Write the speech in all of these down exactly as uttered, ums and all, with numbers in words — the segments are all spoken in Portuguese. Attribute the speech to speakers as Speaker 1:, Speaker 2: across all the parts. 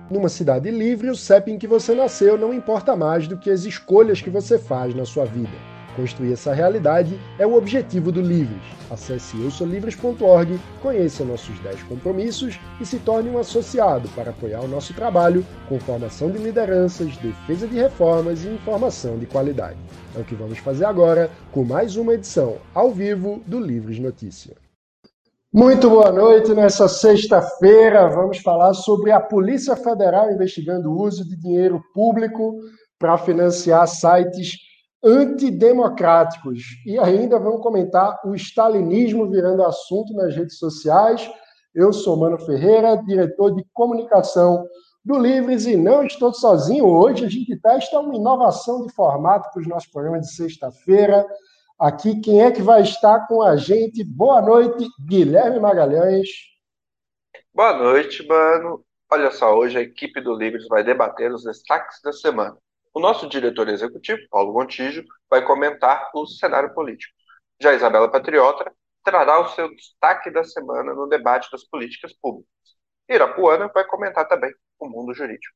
Speaker 1: Numa cidade livre, o C E P em que você nasceu não importa mais do que as escolhas que você faz na sua vida. Construir essa realidade é o objetivo do Livres. Acesse eu sou livres ponto org, conheça nossos dez compromissos e se torne um associado para apoiar o nosso trabalho com formação de lideranças, defesa de reformas e informação de qualidade. É o que vamos fazer agora com mais uma edição ao vivo do Livres Notícia. Muito boa noite. Nessa sexta-feira vamos falar sobre a Polícia Federal investigando o uso de dinheiro público para financiar sites antidemocráticos. E ainda vamos comentar o stalinismo virando assunto nas redes sociais. Eu sou Mano Ferreira, diretor de comunicação do Livres, e não estou sozinho. Hoje a gente testa uma inovação de formato para os nossos programas de sexta-feira. Aqui, quem é que vai estar com a gente? Boa noite, Guilherme Magalhães.
Speaker 2: Boa noite, mano. Olha só, hoje a equipe do Livres vai debater os destaques da semana. O nosso diretor executivo, Paulo Gontijo, vai comentar o cenário político. Já a Isabela Patriota trará o seu destaque da semana no debate das políticas públicas. Irapuana vai comentar também o mundo jurídico.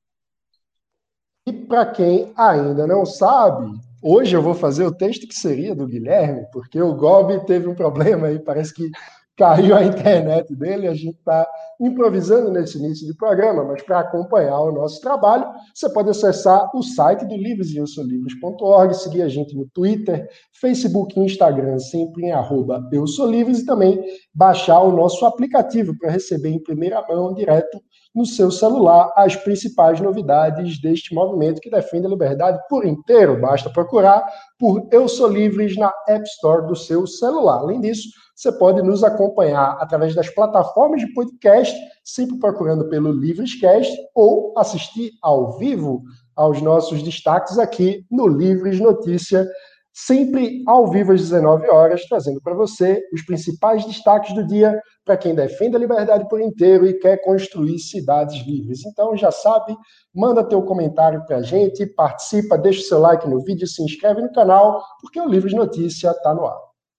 Speaker 1: E para quem ainda não sabe, hoje eu vou fazer o texto que seria do Guilherme, porque o Gobi teve um problema aí, parece que caiu a internet dele, a gente está improvisando nesse início de programa, mas para acompanhar o nosso trabalho, você pode acessar o site do Livres e eu sou livres ponto org, seguir a gente no Twitter, Facebook e Instagram, sempre em arroba eu sou livres, e também baixar o nosso aplicativo para receber em primeira mão, direto no seu celular, as principais novidades deste movimento que defende a liberdade por inteiro. Basta procurar por Eu Sou Livres na App Store do seu celular. Além disso, você pode nos acompanhar através das plataformas de podcast, sempre procurando pelo Livrescast, ou assistir ao vivo aos nossos destaques aqui no Livres Notícia, sempre ao vivo às dezenove horas, trazendo para você os principais destaques do dia para quem defende a liberdade por inteiro e quer construir cidades livres. Então, já sabe, manda teu comentário para a gente, participa, deixa o seu like no vídeo, se inscreve no canal, porque o Livres Notícia está no ar.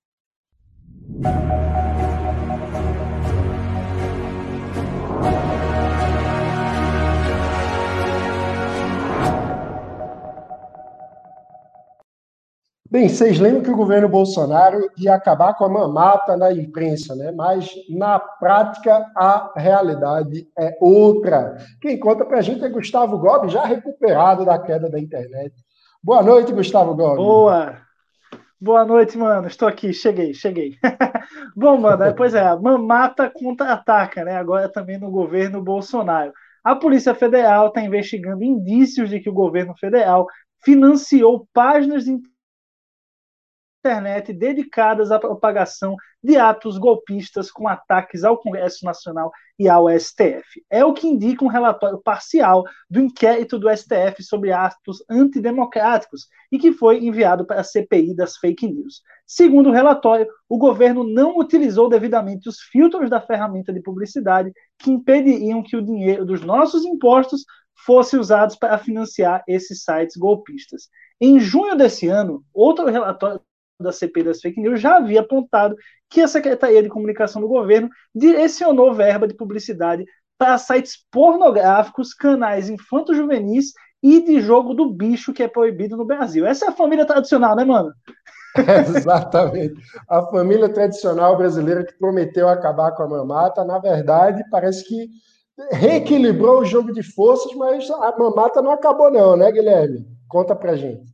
Speaker 1: Bem, vocês lembram que o governo Bolsonaro ia acabar com a mamata na imprensa, né? Mas, na prática, a realidade é outra. Quem conta pra gente é Gustavo Gobi, já recuperado da queda da internet. Boa noite, Gustavo Gobi.
Speaker 3: Boa! Boa noite, mano. Estou aqui, cheguei, cheguei. Bom, mano, pois é, a mamata contra-ataca, né? Agora também no governo Bolsonaro. A Polícia Federal está investigando indícios de que o governo federal financiou páginas de internet dedicadas à propagação de atos golpistas com ataques ao Congresso Nacional e ao S T F. É o que indica um relatório parcial do inquérito do S T F sobre atos antidemocráticos e que foi enviado para a C P I das fake news. Segundo o relatório, o governo não utilizou devidamente os filtros da ferramenta de publicidade que impediriam que o dinheiro dos nossos impostos fosse usado para financiar esses sites golpistas. Em junho desse ano, outro relatório da C P I das fake news já havia apontado que a Secretaria de Comunicação do governo direcionou verba de publicidade para sites pornográficos, canais infanto-juvenis e de jogo do bicho que é proibido no Brasil. Essa é a família tradicional, né, mano?
Speaker 1: É, exatamente. A família tradicional brasileira que prometeu acabar com a mamata, na verdade, parece que reequilibrou o jogo de forças, mas a mamata não acabou não, né, Guilherme? Conta pra gente.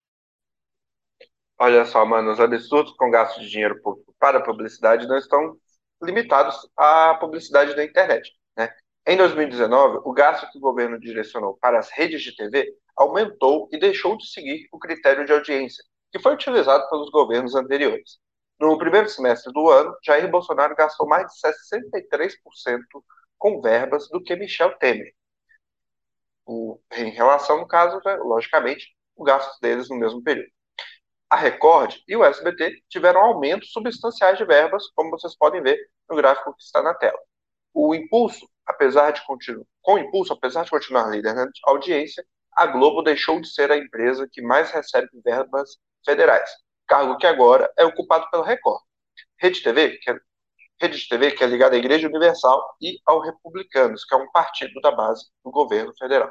Speaker 2: Olha só, mano, os absurdos com gasto de dinheiro público para publicidade não estão limitados à publicidade da internet, né? Em dois mil e dezenove, o gasto que o governo direcionou para as redes de T V aumentou e deixou de seguir o critério de audiência, que foi utilizado pelos governos anteriores. No primeiro semestre do ano, Jair Bolsonaro gastou mais de sessenta e três por cento com verbas do que Michel Temer. O, em relação, no caso, né, logicamente, o gasto deles no mesmo período. A Record e o S B T tiveram aumentos substanciais de verbas, como vocês podem ver no gráfico que está na tela. O impulso, apesar de continuar, com o impulso, apesar de continuar líder na audiência, a Globo deixou de ser a empresa que mais recebe verbas federais, cargo que agora é ocupado pela Record. Rede T V, que é rede de T V que é ligada à Igreja Universal e ao Republicanos, que é um partido da base do governo federal.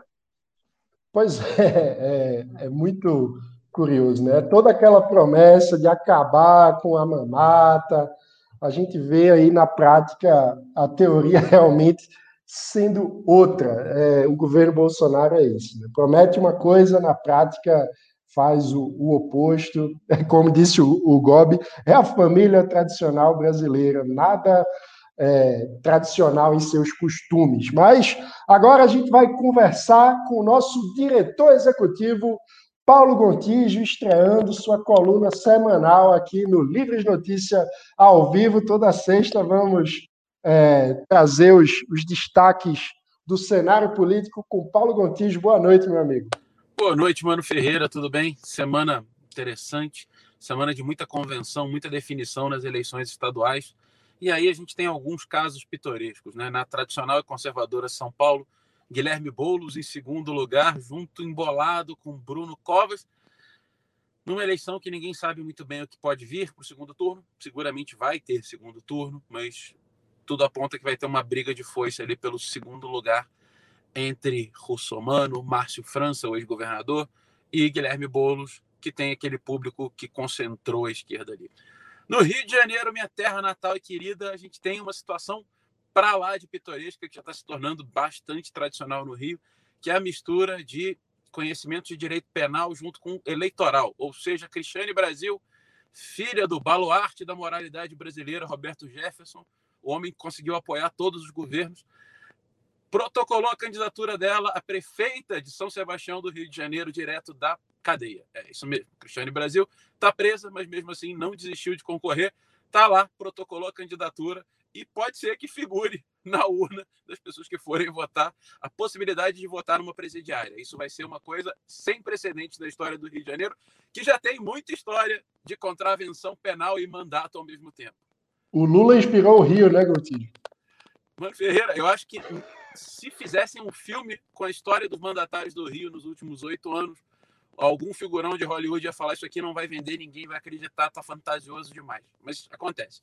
Speaker 1: Pois é, é, é muito curioso, né? Toda aquela promessa de acabar com a mamata, a gente vê aí na prática a teoria realmente sendo outra. É, o governo Bolsonaro é isso, né? Promete uma coisa, na prática faz o, o oposto. Como disse o, o Gobi, é a família tradicional brasileira, nada é, tradicional em seus costumes. Mas agora a gente vai conversar com o nosso diretor executivo, Paulo Gontijo, estreando sua coluna semanal aqui no Livres Notícia ao vivo. Toda sexta vamos é, trazer os, os destaques do cenário político com Paulo Gontijo. Boa noite, meu amigo.
Speaker 4: Boa noite, Mano Ferreira, tudo bem? Semana interessante, semana de muita convenção, muita definição nas eleições estaduais. E aí a gente tem alguns casos pitorescos, né? Na tradicional e conservadora São Paulo, Guilherme Boulos em segundo lugar, junto embolado com Bruno Covas, numa eleição que ninguém sabe muito bem o que pode vir para o segundo turno. Seguramente vai ter segundo turno, mas tudo aponta que vai ter uma briga de foice ali pelo segundo lugar entre Russomano, Márcio França, o ex-governador, e Guilherme Boulos, que tem aquele público que concentrou a esquerda ali. No Rio de Janeiro, minha terra natal e querida, a gente tem uma situação para lá de pitoresca, que já está se tornando bastante tradicional no Rio, que é a mistura de conhecimento de direito penal junto com eleitoral, ou seja, Cristiane Brasil, filha do baluarte da moralidade brasileira, Roberto Jefferson, o homem que conseguiu apoiar todos os governos, protocolou a candidatura dela a prefeita de São Sebastião do Rio de Janeiro, direto da cadeia. É isso mesmo. Cristiane Brasil está presa, mas mesmo assim não desistiu de concorrer. Está lá, protocolou a candidatura e pode ser que figure na urna das pessoas que forem votar a possibilidade de votar numa presidiária. Isso vai ser uma coisa sem precedentes na história do Rio de Janeiro, que já tem muita história de contravenção penal e mandato ao mesmo tempo.
Speaker 1: O Lula inspirou o Rio, né, Gontijo?
Speaker 4: Mano Ferreira, eu acho que se fizessem um filme com a história dos mandatários do Rio nos últimos oito anos, algum figurão de Hollywood ia falar isso aqui não vai vender, ninguém vai acreditar, tá fantasioso demais. Mas acontece.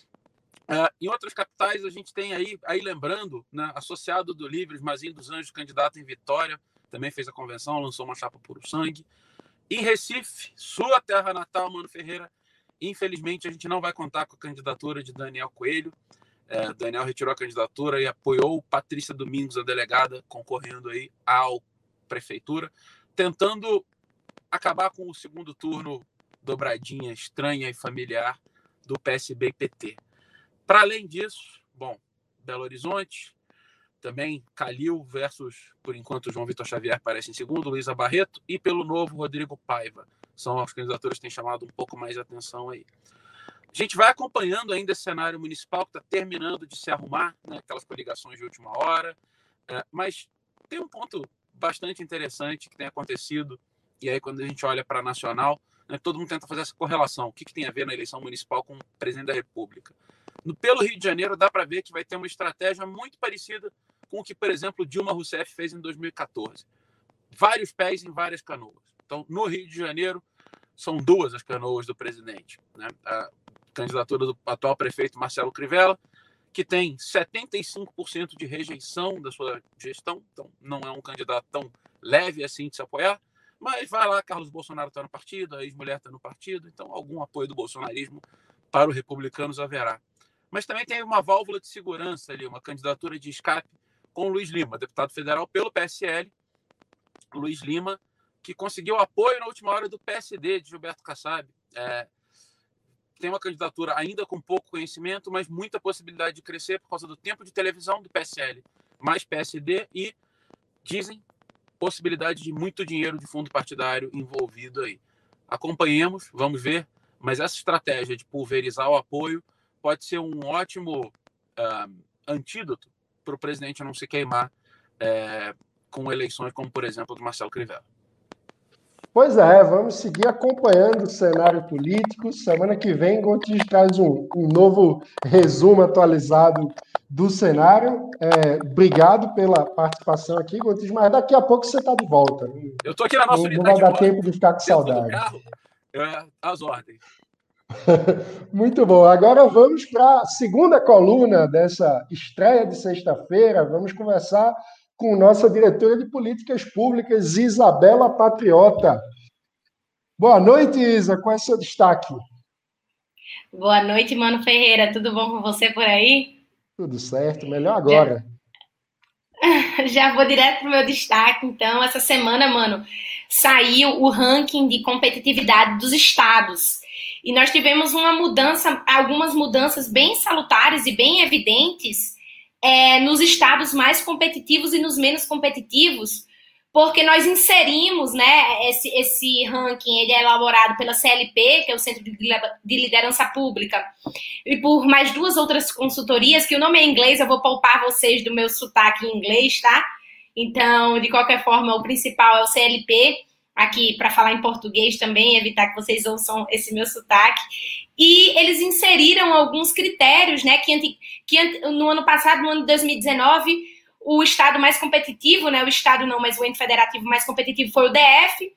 Speaker 4: Uh, em outras capitais, a gente tem aí, aí lembrando, né, associado do Livres, Mazinho dos Anjos, candidato em Vitória, também fez a convenção, lançou uma chapa Puro Sangue. Em Recife, sua terra natal, Mano Ferreira, infelizmente a gente não vai contar com a candidatura de Daniel Coelho. É, Daniel retirou a candidatura e apoiou Patrícia Domingos, a delegada, concorrendo aí à prefeitura, tentando acabar com o segundo turno dobradinha, estranha e familiar do P S B e P T. Para além disso, bom, Belo Horizonte, também Calil versus, por enquanto, João Vitor Xavier aparece em segundo, Luísa Barreto, e pelo Novo, Rodrigo Paiva. São as candidaturas que têm chamado um pouco mais de atenção aí. A gente vai acompanhando ainda esse cenário municipal que está terminando de se arrumar, né, aquelas coligações de última hora, é, mas tem um ponto bastante interessante que tem acontecido, e aí quando a gente olha para a nacional, né, todo mundo tenta fazer essa correlação, o que, que tem a ver na eleição municipal com o presidente da República. No, pelo Rio de Janeiro dá para ver que vai ter uma estratégia muito parecida com o que, por exemplo, Dilma Rousseff fez em dois mil e quatorze. Vários pés em várias canoas. Então, no Rio de Janeiro, são duas as canoas do presidente, né? A candidatura do atual prefeito Marcelo Crivella, que tem setenta e cinco por cento de rejeição da sua gestão, então não é um candidato tão leve assim de se apoiar, mas vai lá, Carlos Bolsonaro está no partido, a ex-mulher está no partido, então algum apoio do bolsonarismo para os republicanos haverá. Mas também tem uma válvula de segurança ali, uma candidatura de escape com Luiz Lima, deputado federal pelo P S L, Luiz Lima, que conseguiu apoio na última hora do P S D de Gilberto Kassab. É, tem uma candidatura ainda com pouco conhecimento, mas muita possibilidade de crescer por causa do tempo de televisão do P S L, mais P S D e, dizem, possibilidade de muito dinheiro de fundo partidário envolvido aí. Acompanhemos, vamos ver, mas essa estratégia de pulverizar o apoio pode ser um ótimo uh, antídoto para o presidente não se queimar é, com eleições como, por exemplo, do Marcelo Crivella.
Speaker 1: Pois é, vamos seguir acompanhando o cenário político. Semana que vem, Gontijo traz um, um novo resumo atualizado do cenário. É, obrigado pela participação aqui, Gontijo, mas daqui a pouco você está de volta.
Speaker 4: Eu estou aqui na nossa
Speaker 1: não,
Speaker 4: unidade.
Speaker 1: Não vai dar tempo de ficar com saudade.
Speaker 4: Carro, é, às ordens.
Speaker 1: Muito bom. Agora vamos para a segunda coluna dessa estreia de sexta-feira. Vamos conversar com nossa diretora de políticas públicas, Isabela Patriota. Boa noite, Isa. Qual é o seu destaque?
Speaker 5: Boa noite, Mano Ferreira. Tudo bom com você por aí?
Speaker 1: Tudo certo. Melhor agora.
Speaker 5: Já, Já vou direto pro meu destaque. Então, essa semana, mano, saiu o ranking de competitividade dos estados. E nós tivemos uma mudança, algumas mudanças bem salutares e bem evidentes é, nos estados mais competitivos e nos menos competitivos, porque nós inserimos, né, esse, esse ranking, ele é elaborado pela C L P, que é o Centro de Liderança Pública, e por mais duas outras consultorias, que o nome é em inglês, eu vou poupar vocês do meu sotaque em inglês, tá? Então, de qualquer forma, o principal é o C L P, aqui para falar em português também, evitar que vocês ouçam esse meu sotaque. E eles inseriram alguns critérios, né, que, que no ano passado, no ano de dois mil e dezenove, o estado mais competitivo, né, o estado não, mas o ente federativo mais competitivo foi o D F,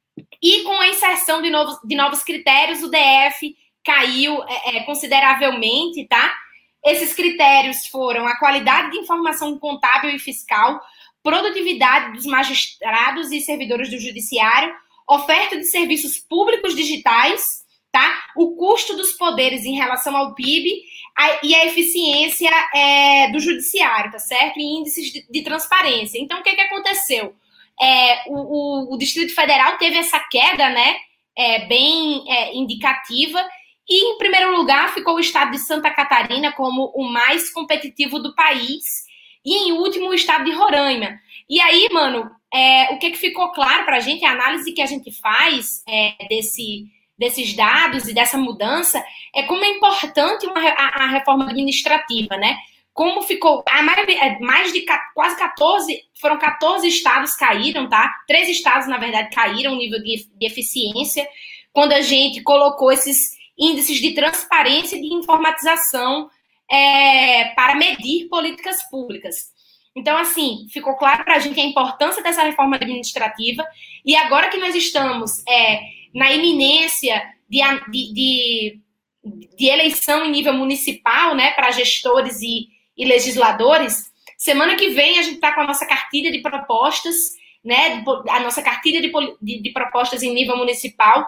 Speaker 5: e com a inserção de novos, de novos critérios, o D F caiu é, é, consideravelmente, tá? Esses critérios foram a qualidade de informação contábil e fiscal, produtividade dos magistrados e servidores do judiciário, oferta de serviços públicos digitais, tá? O custo dos poderes em relação ao P I B a, e a eficiência é, do judiciário, tá certo? E índices de, de transparência. Então, o que, que aconteceu? É, o, o, o Distrito Federal teve essa queda, né? É, bem é, indicativa. E, em primeiro lugar, ficou o estado de Santa Catarina como o mais competitivo do país. E, em último, o estado de Roraima. E aí, mano, é, o que, que ficou claro pra gente, a análise que a gente faz é, desse... desses dados e dessa mudança, é como é importante uma, a, a reforma administrativa, né? Como ficou, a mais, mais de quase quatorze, foram quatorze estados caíram, tá? treze estados, na verdade, caíram o nível de, de eficiência, quando a gente colocou esses índices de transparência e de informatização é, para medir políticas públicas. Então, assim, ficou claro para a gente a importância dessa reforma administrativa, e agora que nós estamos... É, na iminência de, de, de, de eleição em nível municipal, né, para gestores e, e legisladores, semana que vem a gente está com a nossa cartilha de propostas, né, a nossa cartilha de, de, de propostas em nível municipal,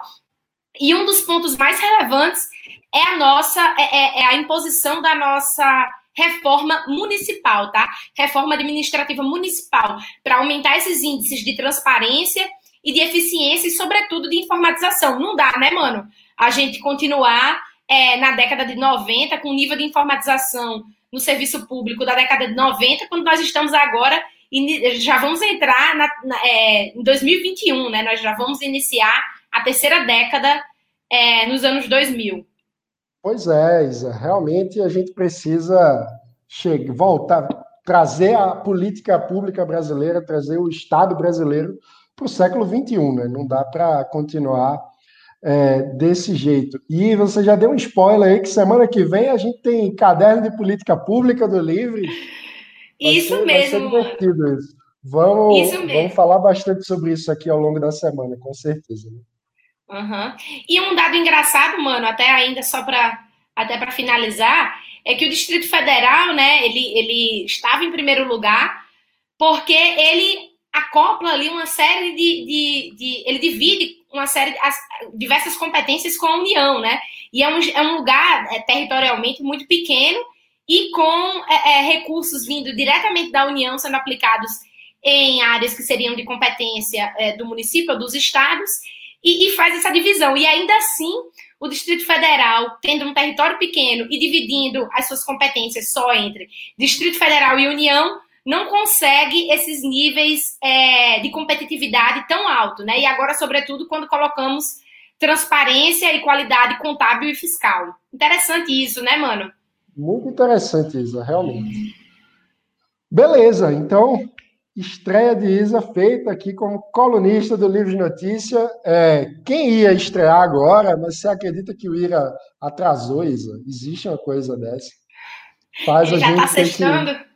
Speaker 5: e um dos pontos mais relevantes é a nossa, é, é a imposição da nossa reforma municipal, tá? Reforma administrativa municipal, para aumentar esses índices de transparência e de eficiência e, sobretudo, de informatização. Não dá, né, mano? A gente continuar é, na década de noventa com o nível de informatização no serviço público da década de noventa, quando nós estamos agora, e já vamos entrar na, na, é, em dois mil e vinte e um, né? Nós já vamos iniciar a terceira década é, nos anos dois mil.
Speaker 1: Pois é, Isa. Realmente a gente precisa chegar, voltar, trazer a política pública brasileira, trazer o Estado brasileiro para o século vinte e um, né? Não dá para continuar é, desse jeito. E você já deu um spoiler aí que semana que vem a gente tem caderno de política pública do Livre. Vai
Speaker 5: isso
Speaker 1: ser,
Speaker 5: mesmo.
Speaker 1: Vai ser divertido isso. Vamos,
Speaker 5: isso mesmo.
Speaker 1: Vamos falar bastante sobre isso aqui ao longo da semana, com certeza. Né?
Speaker 5: Uhum. E um dado engraçado, mano, até ainda só para até para finalizar, é que o Distrito Federal, né, ele, ele estava em primeiro lugar porque ele acopla ali uma série de, de, de ele divide uma série de as, diversas competências com a União, né? E é um, é um lugar é, territorialmente muito pequeno e com é, é, recursos vindo diretamente da União sendo aplicados em áreas que seriam de competência é, do município ou dos estados e, e faz essa divisão. E ainda assim, o Distrito Federal, tendo um território pequeno e dividindo as suas competências só entre Distrito Federal e União, não consegue esses níveis é, de competitividade tão alto, né? E agora, sobretudo, quando colocamos transparência e qualidade contábil e fiscal. Interessante isso, né, mano?
Speaker 1: Muito interessante, Isa, realmente. Beleza, então, estreia de Isa feita aqui como colunista do Livro de Notícia. É, quem ia estrear agora, mas você acredita que o Ira atrasou, Isa? Existe uma coisa dessa. Faz
Speaker 5: Ele
Speaker 1: a
Speaker 5: já
Speaker 1: gente
Speaker 5: tá sextando?
Speaker 1: Que...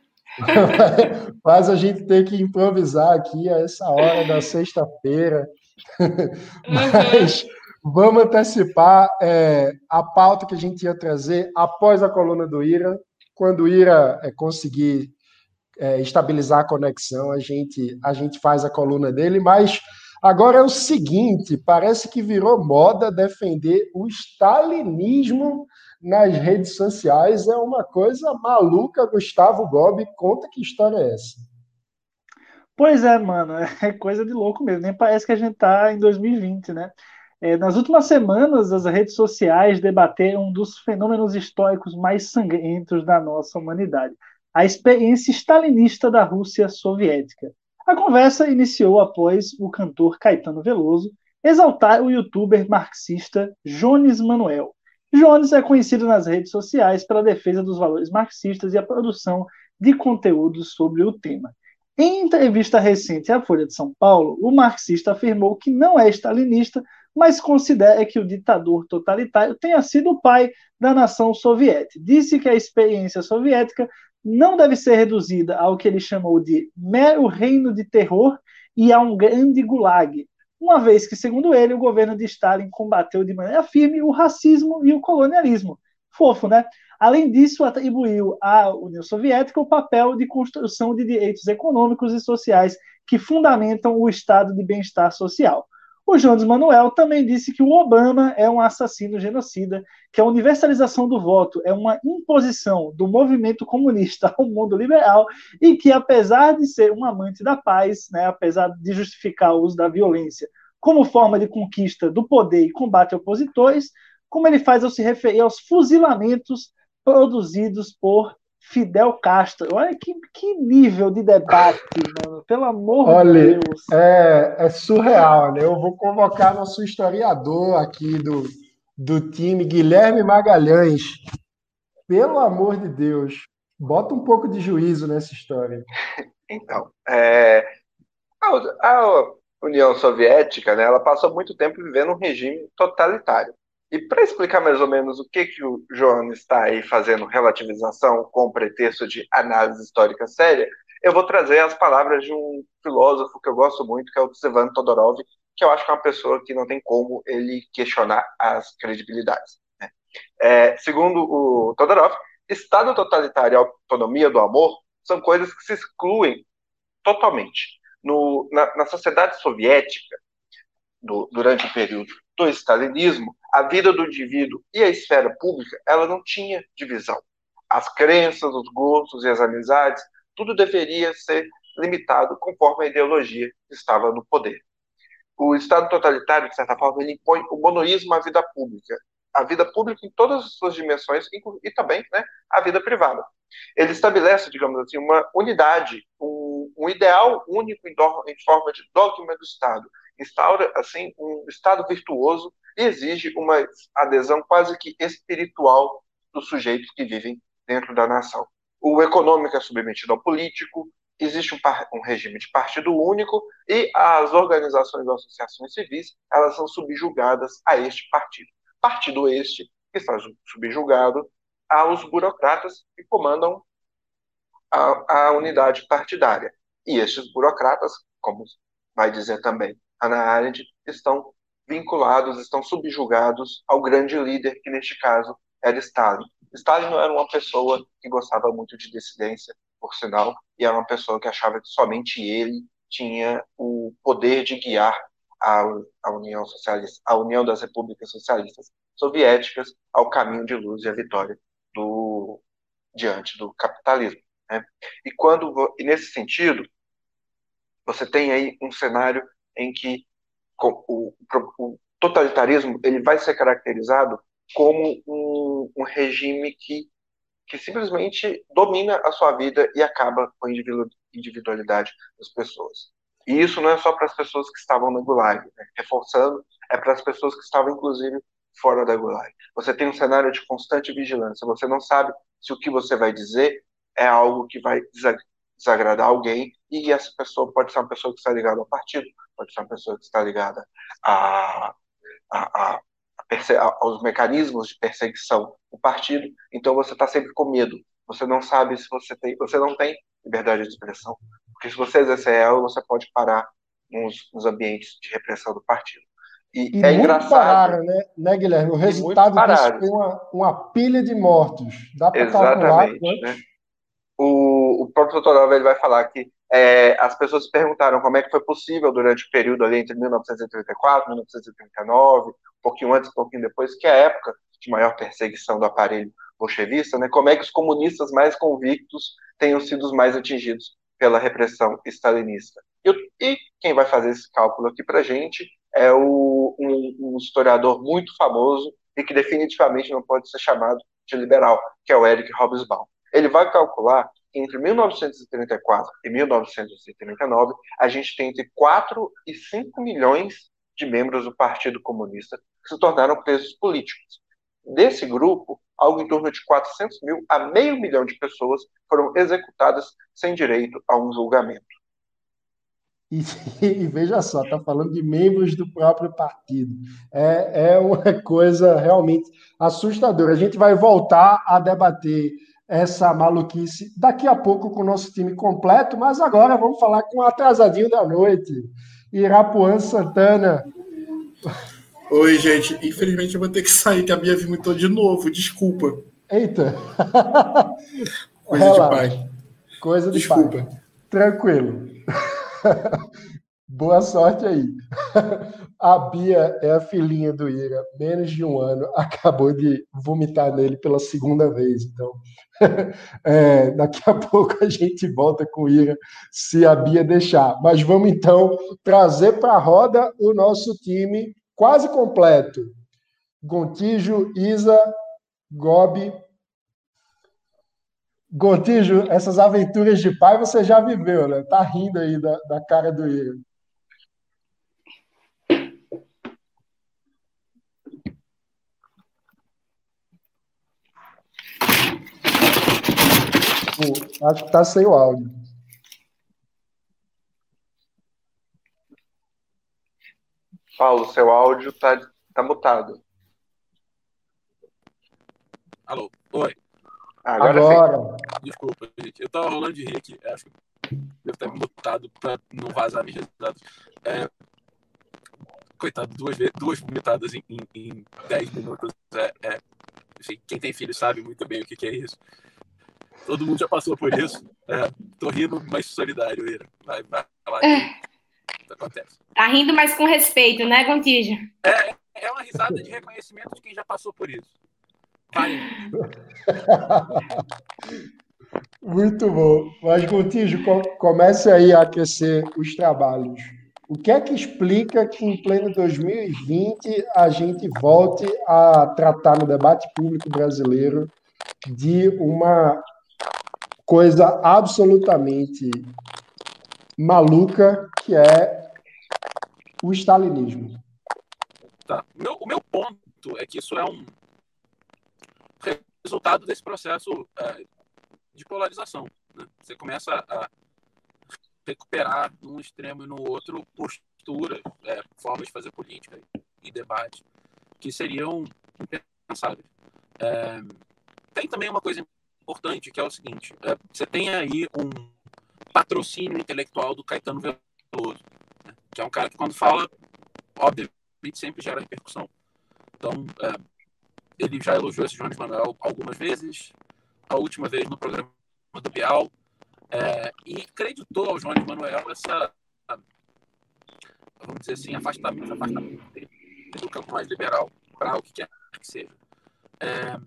Speaker 1: Faz a gente ter que improvisar aqui a essa hora da sexta-feira. Mas Vamos antecipar é, a pauta que a gente ia trazer após a coluna do Ira. Quando o Ira é, conseguir é, estabilizar a conexão, a gente, a gente faz a coluna dele. Mas agora é o seguinte, parece que virou moda defender o stalinismo nas redes sociais. É uma coisa maluca. Gustavo Gobi, conta que história é essa?
Speaker 3: Pois é, mano, é coisa de louco mesmo. Nem parece que a gente tá em dois mil e vinte, né? É, nas últimas semanas, as redes sociais debateram um dos fenômenos históricos mais sangrentos da nossa humanidade, a experiência stalinista da Rússia soviética. A conversa iniciou após o cantor Caetano Veloso exaltar o youtuber marxista Jones Manuel. Jones é conhecido nas redes sociais pela defesa dos valores marxistas e a produção de conteúdos sobre o tema. Em entrevista recente à Folha de São Paulo, o marxista afirmou que não é stalinista, mas considera que o ditador totalitário tenha sido o pai da nação soviética. Disse que a experiência soviética não deve ser reduzida ao que ele chamou de mero reino de terror e a um grande gulag, uma vez que, segundo ele, o governo de Stalin combateu de maneira firme o racismo e o colonialismo. Fofo, né? Além disso, atribuiu à União Soviética o papel de construção de direitos econômicos e sociais que fundamentam o estado de bem-estar social. O Jones Manuel também disse que o Obama é um assassino genocida, que a universalização do voto é uma imposição do movimento comunista ao mundo liberal e que, apesar de ser um amante da paz, né, apesar de justificar o uso da violência como forma de conquista do poder e combate a opositores, como ele faz ao se referir aos fuzilamentos produzidos por Fidel Castro. Olha que, que nível de debate, mano. Pelo amor
Speaker 1: Olha,
Speaker 3: de Deus.
Speaker 1: é, é surreal, né? Eu vou convocar nosso historiador aqui do, do time, Guilherme Magalhães. Pelo amor de Deus, bota um pouco de juízo nessa história.
Speaker 2: Então, é, a, a União Soviética, né, ela passou muito tempo vivendo um regime totalitário. E para explicar mais ou menos o que, que o João está aí fazendo relativização com o pretexto de análise histórica séria, eu vou trazer as palavras de um filósofo que eu gosto muito, que é o Tsevan Todorov, que eu acho que é uma pessoa que não tem como ele questionar as credibilidades. Né? É, segundo o Todorov, Estado totalitário e autonomia do amor são coisas que se excluem totalmente. No, na, na sociedade soviética, do, durante o período do stalinismo, a vida do indivíduo e a esfera pública, ela não tinha divisão. As crenças, os gostos e as amizades, tudo deveria ser limitado conforme a ideologia que estava no poder. O Estado totalitário, de certa forma, ele impõe o monoísmo à vida pública. A vida pública em todas as suas dimensões e também, né, a vida privada. Ele estabelece, digamos assim, uma unidade, um, um ideal único em, do, em forma de dogma do Estado. Instaura, assim, um Estado virtuoso e exige uma adesão quase que espiritual dos sujeitos que vivem dentro da nação. O econômico é submetido ao político, existe um, um regime de partido único e as organizações ou associações civis, elas são subjugadas a este partido. Partido este que está subjugado aos burocratas que comandam a, a unidade partidária. E estes burocratas, como vai dizer também Hannah Arendt, estão vinculados, estão subjugados ao grande líder, que neste caso era Stalin. Stalin não era uma pessoa que gostava muito de dissidência, por sinal, e era uma pessoa que achava que somente ele tinha o poder de guiar a, a União Socialista, a União das Repúblicas Socialistas Soviéticas ao caminho de luz e a vitória do, diante do capitalismo. Né? E, quando, e nesse sentido, você tem aí um cenário em que o, o totalitarismo ele vai ser caracterizado como um, um regime que, que simplesmente domina a sua vida e acaba com a individualidade das pessoas. E isso não é só para as pessoas que estavam no Gulag, né? Reforçando, é para as pessoas que estavam, inclusive, fora da Gulag. Você tem um cenário de constante vigilância. Você não sabe se o que você vai dizer é algo que vai desagradar alguém, e essa pessoa pode ser uma pessoa que está ligada ao partido, pode ser uma pessoa que está ligada a, a, a, a, aos mecanismos de perseguição do partido. Então você está sempre com medo. Você não sabe se você tem, você não tem liberdade de expressão, porque se você exercer ela, você pode parar nos, nos ambientes de repressão do partido. E,
Speaker 1: E
Speaker 2: é
Speaker 1: muito
Speaker 2: engraçado.
Speaker 1: pararam, né, né, Guilherme? O resultado disso
Speaker 2: pararam.
Speaker 1: foi uma, uma pilha de mortos. Dá para calcular
Speaker 2: Exatamente,
Speaker 1: quantos?
Speaker 2: né? O, o próprio Todorov ele vai falar que é, as pessoas se perguntaram como é que foi possível durante o período ali entre mil novecentos e trinta e quatro e mil novecentos e trinta e nove, um pouquinho antes, um pouquinho depois, que é a época de maior perseguição do aparelho bolchevista, né? Como é que os comunistas mais convictos tenham sido os mais atingidos pela repressão stalinista. E, e quem vai fazer esse cálculo aqui para a gente é o, um, um historiador muito famoso e que definitivamente não pode ser chamado de liberal, que é o Eric Hobsbawm. Ele vai calcular que entre mil novecentos e trinta e quatro e mil novecentos e trinta e nove, a gente tem entre quatro e cinco milhões de membros do Partido Comunista que se tornaram presos políticos. Desse grupo, algo em torno de quatrocentos mil a meio milhão de pessoas foram executadas sem direito a um julgamento.
Speaker 1: E, e veja só, está falando de membros do próprio partido. É, é uma coisa realmente assustadora. A gente vai voltar a debater essa maluquice daqui a pouco com o nosso time completo, mas agora vamos falar com o atrasadinho da noite. Irapuan Santana.
Speaker 6: Oi, gente. Infelizmente eu vou ter que sair, que a Bia vomitou de novo. Desculpa.
Speaker 1: Eita.
Speaker 6: Coisa
Speaker 1: Relaxa.
Speaker 6: de pai.
Speaker 1: Coisa de
Speaker 6: Desculpa.
Speaker 1: pai. Tranquilo. Boa sorte aí. A Bia é a filhinha do Ira, menos de um ano, acabou de vomitar nele pela segunda vez. Então, é, daqui a pouco a gente volta com o Ira, se a Bia deixar. Mas vamos então trazer para a roda o nosso time quase completo. Gontijo, Isa, Gobi. Gontijo, essas aventuras de pai você já viveu, né? Tá rindo aí da, da cara do Ira. Pô, acho que tá sem o áudio.
Speaker 2: Paulo, seu áudio tá, tá mutado.
Speaker 4: Alô, oi.
Speaker 2: Ah, agora,
Speaker 1: Agora.
Speaker 2: sim.
Speaker 4: Desculpa, gente. Eu tava rolando de rir aqui. Acho que devo ter mutado pra não vazar minhas resultados. É... Coitado, duas, vezes, duas vomitadas em, em, em dez minutos. É, é... Enfim, quem tem filho sabe muito bem o que, que é isso. Todo mundo já passou por isso. É, tô rindo, mas solidário, Ira. Vai, vai lá. Que acontece.
Speaker 5: Tá rindo, mas com respeito, né, Gontijo?
Speaker 4: É, é uma risada de reconhecimento de quem já passou por isso. Vai.
Speaker 1: Muito bom. Mas, Gontijo, comece aí a aquecer os trabalhos. O que é que explica que em pleno dois mil e vinte a gente volte a tratar no debate público brasileiro de uma coisa absolutamente maluca, que é o stalinismo?
Speaker 4: Tá. Meu, o meu ponto é que isso é um resultado desse processo é, de polarização. Né? Você começa a recuperar num extremo e no outro posturas, é, formas de fazer política e debate que seriam impensáveis. É, tem também uma coisa importante, que é o seguinte, é, você tem aí um patrocínio intelectual do Caetano Veloso, né? Que é um cara que quando fala, obviamente, sempre gera repercussão. Então, é, ele já elogiou esse Jones Manuel algumas vezes, a última vez no programa do Bial, é, e creditou ao Jones Manuel essa, vamos dizer assim, afastamento, afastamento dele do campo mais liberal para o que quer que seja. É,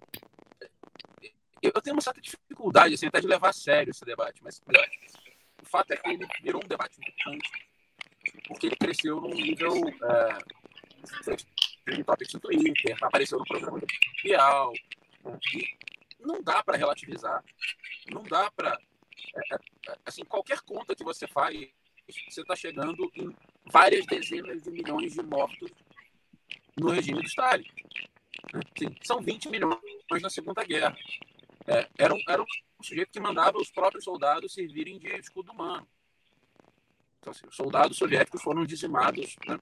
Speaker 4: eu tenho uma certa dificuldade assim, até de levar a sério esse debate, mas o fato é que ele virou um debate importante porque ele cresceu num nível é, de tópicos no Twitter, apareceu no programa do Bial, e não dá para relativizar, não dá para é, é, assim, qualquer conta que você faz, você está chegando em várias dezenas de milhões de mortos no regime do Stalin. Assim, são vinte milhões na Segunda Guerra. É, era, um, era um sujeito que mandava os próprios soldados servirem de escudo humano. Então, assim, os soldados soviéticos foram dizimados, né,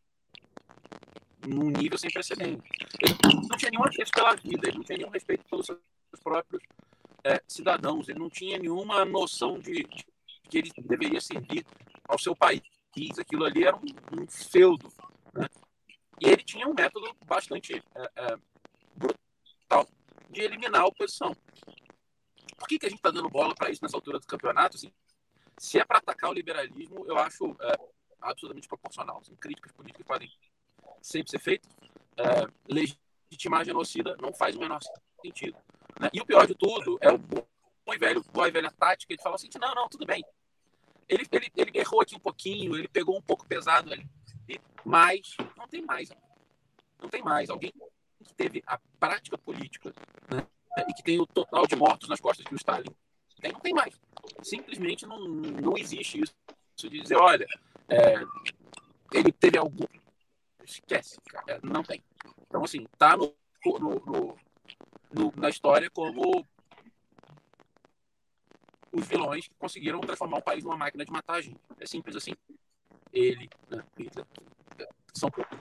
Speaker 4: num nível sem precedente. Ele não tinha nenhum respeito pela vida, ele não tinha nenhum respeito pelos seus próprios é, cidadãos, ele não tinha nenhuma noção de, de que ele deveria servir ao seu país. Aquilo ali era um, um feudo, né? E ele tinha um método bastante é, é, brutal de eliminar a oposição. Por que, que a gente está dando bola para isso nessa altura do campeonato? Assim, se é para atacar o liberalismo, eu acho é, absolutamente proporcional. Assim, críticas políticas podem sempre ser feitas. É, legitimar a genocida não faz o menor sentido. Né? E o pior de tudo é o bom e velho, boa e velha tática. Ele fala assim, não, não, tudo bem. Ele, ele, ele errou aqui um pouquinho, ele pegou um pouco pesado ali. Mas não tem mais. Não tem mais. Alguém que teve a prática política, né, e que tem o total de mortos nas costas que o Stalin tem, não tem mais. Simplesmente não, não existe isso. Isso de dizer, olha, é, ele teve algum... Esquece, cara, não tem. Então, assim, tá no, no, no, no, na história como os vilões que conseguiram transformar o país numa máquina de matar a gente. É simples assim. Ele, né, Hitler, são poucos.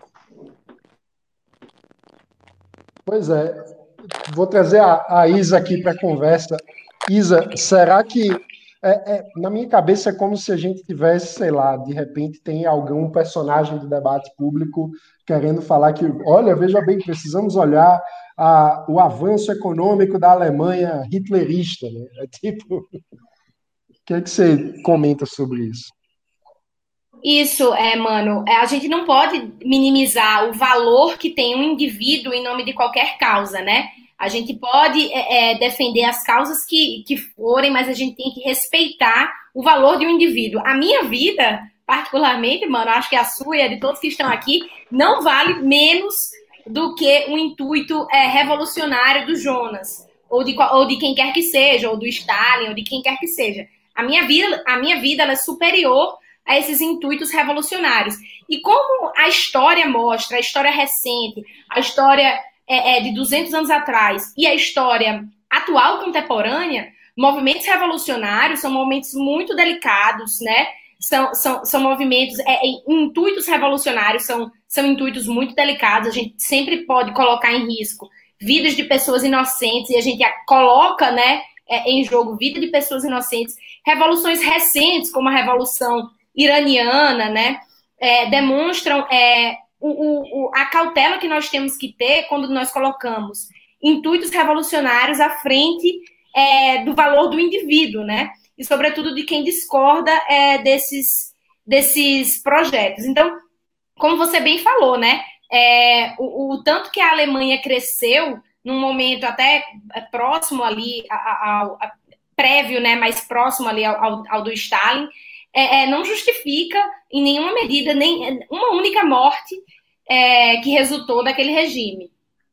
Speaker 1: Pois é. Vou trazer a, a Isa aqui para a conversa. Isa, será que... É, é, na minha cabeça é como se a gente tivesse, sei lá, de repente tem algum personagem do debate público querendo falar que, olha, veja bem, precisamos olhar a, o avanço econômico da Alemanha hitlerista, né? É tipo... O que é que você comenta sobre isso?
Speaker 5: Isso, é, mano, é, a gente não pode minimizar o valor que tem um indivíduo em nome de qualquer causa, né? A gente pode é, é, defender as causas que, que forem, mas a gente tem que respeitar o valor de um indivíduo. A minha vida, particularmente, mano, acho que a sua e a de todos que estão aqui, não vale menos do que o intuito é, revolucionário do Jonas, ou de, ou de quem quer que seja, ou do Stalin, ou de quem quer que seja. A minha vida, a minha vida ela é superior a esses intuitos revolucionários. E como a história mostra, a história recente, a história é, é, de duzentos anos atrás e a história atual, contemporânea, movimentos revolucionários são movimentos muito delicados, né? São, são, são movimentos, é, intuitos revolucionários são, são intuitos muito delicados, a gente sempre pode colocar em risco vidas de pessoas inocentes e a gente coloca, né, é, em jogo vida de pessoas inocentes. Revoluções recentes, como a Revolução Iraniana, né, é, demonstram é, o, o, a cautela que nós temos que ter quando nós colocamos intuitos revolucionários à frente é, do valor do indivíduo, né, e sobretudo de quem discorda é, desses, desses projetos. Então, como você bem falou, né, é, o, o tanto que a Alemanha cresceu num momento até próximo ali, ao, ao, prévio, né, mais próximo ali ao, ao, ao do Stalin, É, é, não justifica em nenhuma medida nem uma única morte é, que resultou daquele regime.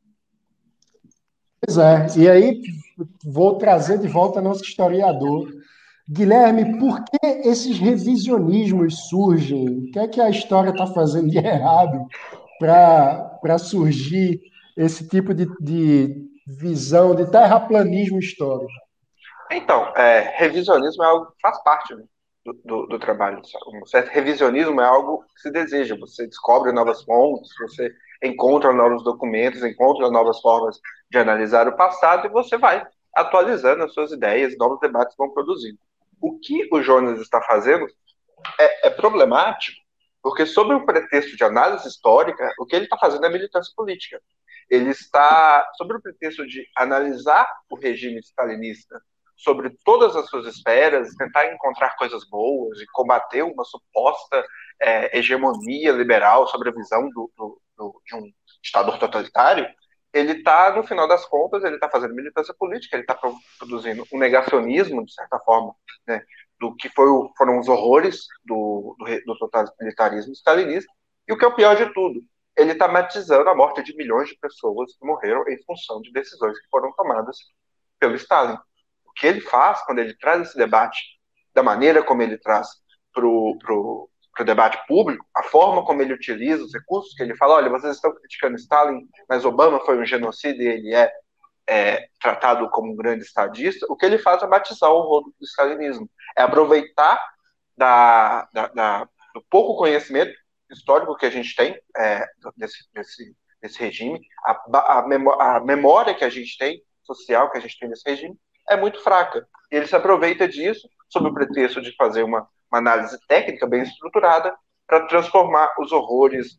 Speaker 1: Pois é, e aí vou trazer de volta nosso historiador. Guilherme, por que esses revisionismos surgem? O que é que a história está fazendo de errado para surgir esse tipo de, de visão, de terraplanismo histórico?
Speaker 2: Então, é, revisionismo é algo que faz parte, né, do, do, do trabalho. Um certo revisionismo é algo que se deseja. Você descobre novas fontes, você encontra novos documentos, encontra novas formas de analisar o passado e você vai atualizando as suas ideias, novos debates vão produzindo. O que o Jonas está fazendo é, é problemático, porque sob o pretexto de análise histórica, o que ele está fazendo é militância política. Ele está, sob o pretexto de analisar o regime stalinista sobre todas as suas esferas, tentar encontrar coisas boas e combater uma suposta é, hegemonia liberal sobre a visão do, do, do, de um ditador totalitário, ele está, no final das contas, ele está fazendo militância política, ele está produzindo um negacionismo, de certa forma, né, do que foi o, foram os horrores do, do, do totalitarismo stalinista, e o que é o pior de tudo, ele está matizando a morte de milhões de pessoas que morreram em função de decisões que foram tomadas pelo Stalin. O que ele faz quando ele traz esse debate da maneira como ele traz para o debate público, a forma como ele utiliza os recursos, que ele fala, olha, vocês estão criticando Stalin, mas Obama foi um genocida e ele é, é tratado como um grande estadista, o que ele faz é batizar o horror do stalinismo, é aproveitar da, da, da, do pouco conhecimento histórico que a gente tem é, desse, desse, desse regime, a, a, memó a memória que a gente tem, social que a gente tem desse regime, é muito fraca. E ele se aproveita disso, sob o pretexto de fazer uma, uma análise técnica bem estruturada, para transformar os horrores do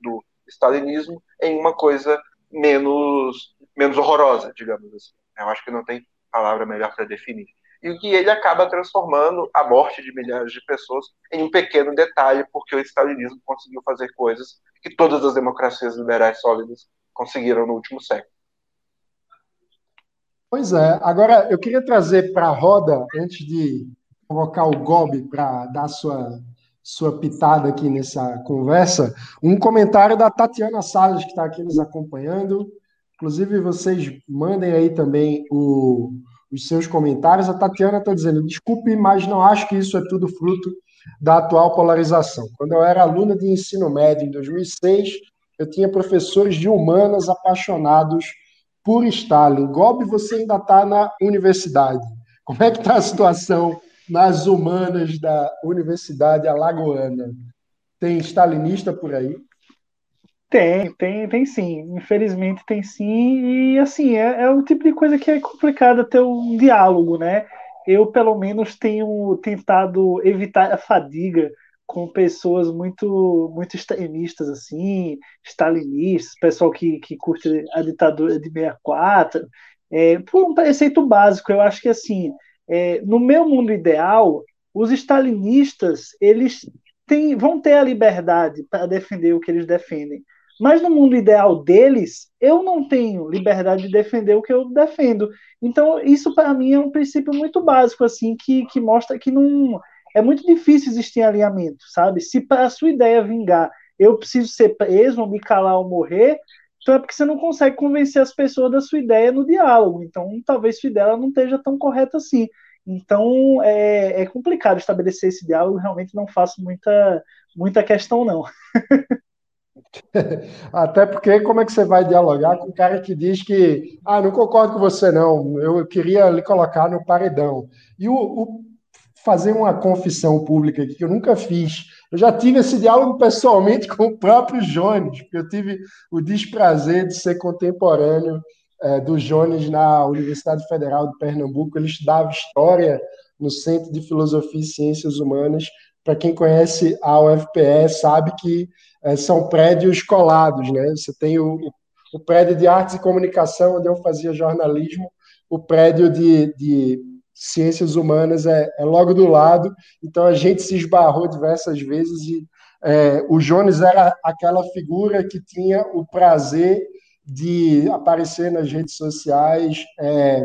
Speaker 2: stalinismo em uma coisa menos, menos horrorosa, digamos assim. Eu acho que não tem palavra melhor para definir. E o que ele acaba transformando a morte de milhares de pessoas em um pequeno detalhe, porque o stalinismo conseguiu fazer coisas que todas as democracias liberais sólidas conseguiram no último século.
Speaker 1: Pois é. Agora, eu queria trazer para a roda, antes de convocar o Gobi para dar sua, sua pitada aqui nessa conversa, um comentário da Tatiana Salles, que está aqui nos acompanhando. Inclusive, vocês mandem aí também o, os seus comentários. A Tatiana está dizendo, desculpe, mas não acho que isso é tudo fruto da atual polarização. Quando eu era aluna de ensino médio, em dois mil e seis, eu tinha professores de humanas apaixonados por Stalin. Gobi, você ainda está na universidade. Como é que está a situação nas humanas da Universidade Alagoana? Tem stalinista por aí?
Speaker 3: Tem, tem, tem sim. Infelizmente tem sim. E assim, é, é o tipo de coisa que é complicado ter um diálogo, né? Eu, pelo menos, tenho tentado evitar a fadiga com pessoas muito muito extremistas, assim, stalinistas, pessoal que, que curte a ditadura de sessenta e quatro, é, por um preceito básico. Eu acho que, assim, é, no meu mundo ideal, os stalinistas, eles têm, vão ter a liberdade para defender o que eles defendem. Mas no mundo ideal deles, eu não tenho liberdade de defender o que eu defendo. Então, isso para mim é um princípio muito básico, assim, que, que mostra que não é muito difícil existir alinhamento, sabe? Se para a sua ideia vingar, eu preciso ser preso, ou me calar ou morrer, então é porque você não consegue convencer as pessoas da sua ideia no diálogo. Então, talvez sua ideia não esteja tão correta assim. Então, é, é complicado estabelecer esse diálogo, realmente não faço muita, muita questão, não.
Speaker 1: Até porque como é que você vai dialogar com um cara que diz que ah, não concordo com você não, eu queria lhe colocar no paredão. E o, o fazer uma confissão pública aqui que eu nunca fiz. Eu já tive esse diálogo pessoalmente com o próprio Jones, porque eu tive o desprazer de ser contemporâneo é, do Jones na Universidade Federal de Pernambuco. Ele estudava História no Centro de Filosofia e Ciências Humanas. Para quem conhece a U F P E, sabe que é, são prédios colados, né? Você tem o, o prédio de Artes e Comunicação, onde eu fazia jornalismo, o prédio de, de Ciências Humanas é, é logo do lado, então a gente se esbarrou diversas vezes e é, o Jones era aquela figura que tinha o prazer de aparecer nas redes sociais é,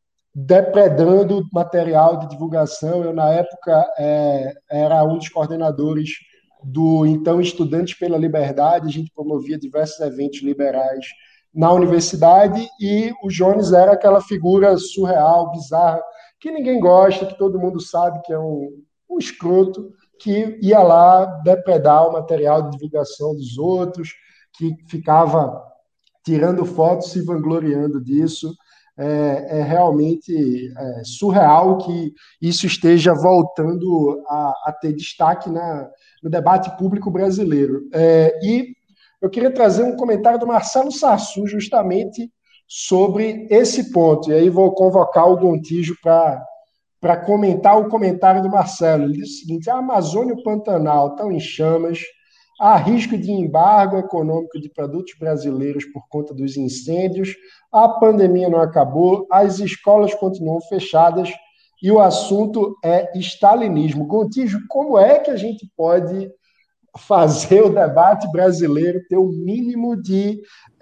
Speaker 1: depredando material de divulgação. Eu, na época, é, era um dos coordenadores do então Estudantes pela Liberdade, a gente promovia diversos eventos liberais na universidade e o Jones era aquela figura surreal, bizarra, que ninguém gosta, que todo mundo sabe que é um, um escroto, que ia lá depredar o material de divulgação dos outros, que ficava tirando fotos, se vangloriando disso. É, é realmente é, surreal que isso esteja voltando a, a ter destaque na, no debate público brasileiro. É, e eu queria trazer um comentário do Marcelo Sarsu justamente sobre esse ponto. E aí vou convocar o Gontijo para comentar o comentário do Marcelo. Ele diz o seguinte: a Amazônia e o Pantanal estão em chamas, há risco de embargo econômico de produtos brasileiros por conta dos incêndios, a pandemia não acabou, as escolas continuam fechadas e o assunto é stalinismo. Gontijo, como é que a gente pode fazer o debate brasileiro ter o mínimo de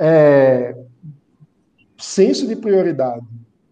Speaker 1: é, senso de prioridade?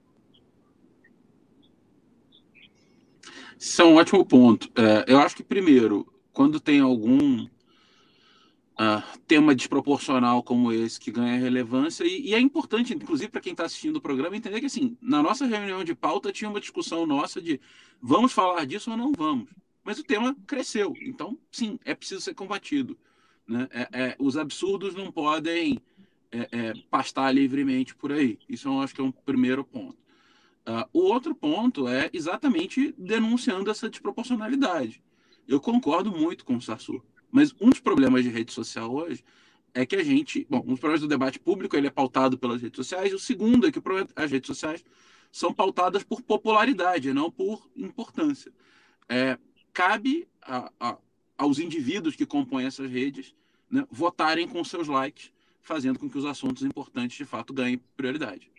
Speaker 4: Isso é um ótimo ponto. É, eu acho que, primeiro, quando tem algum uh, tema desproporcional como esse que ganha relevância, e, e é importante, inclusive, para quem está assistindo o programa, entender que, assim, na nossa reunião de pauta tinha uma discussão nossa de vamos falar disso ou não vamos. Mas o tema cresceu. Então, sim, é preciso ser combatido. Né? É, é, os absurdos não podem é, é, pastar livremente por aí. Isso eu acho que é um primeiro ponto. Uh, o outro ponto é exatamente denunciando essa desproporcionalidade. Eu concordo muito com o Sarsu, mas um dos problemas de rede social hoje é que a gente... Bom, um dos problemas do debate público ele é pautado pelas redes sociais, e o segundo é que as redes sociais são pautadas por popularidade, não por importância. É, cabe a, a, aos indivíduos que compõem essas redes né, votarem com seus likes, fazendo com que os assuntos importantes, de fato, ganhem prioridade.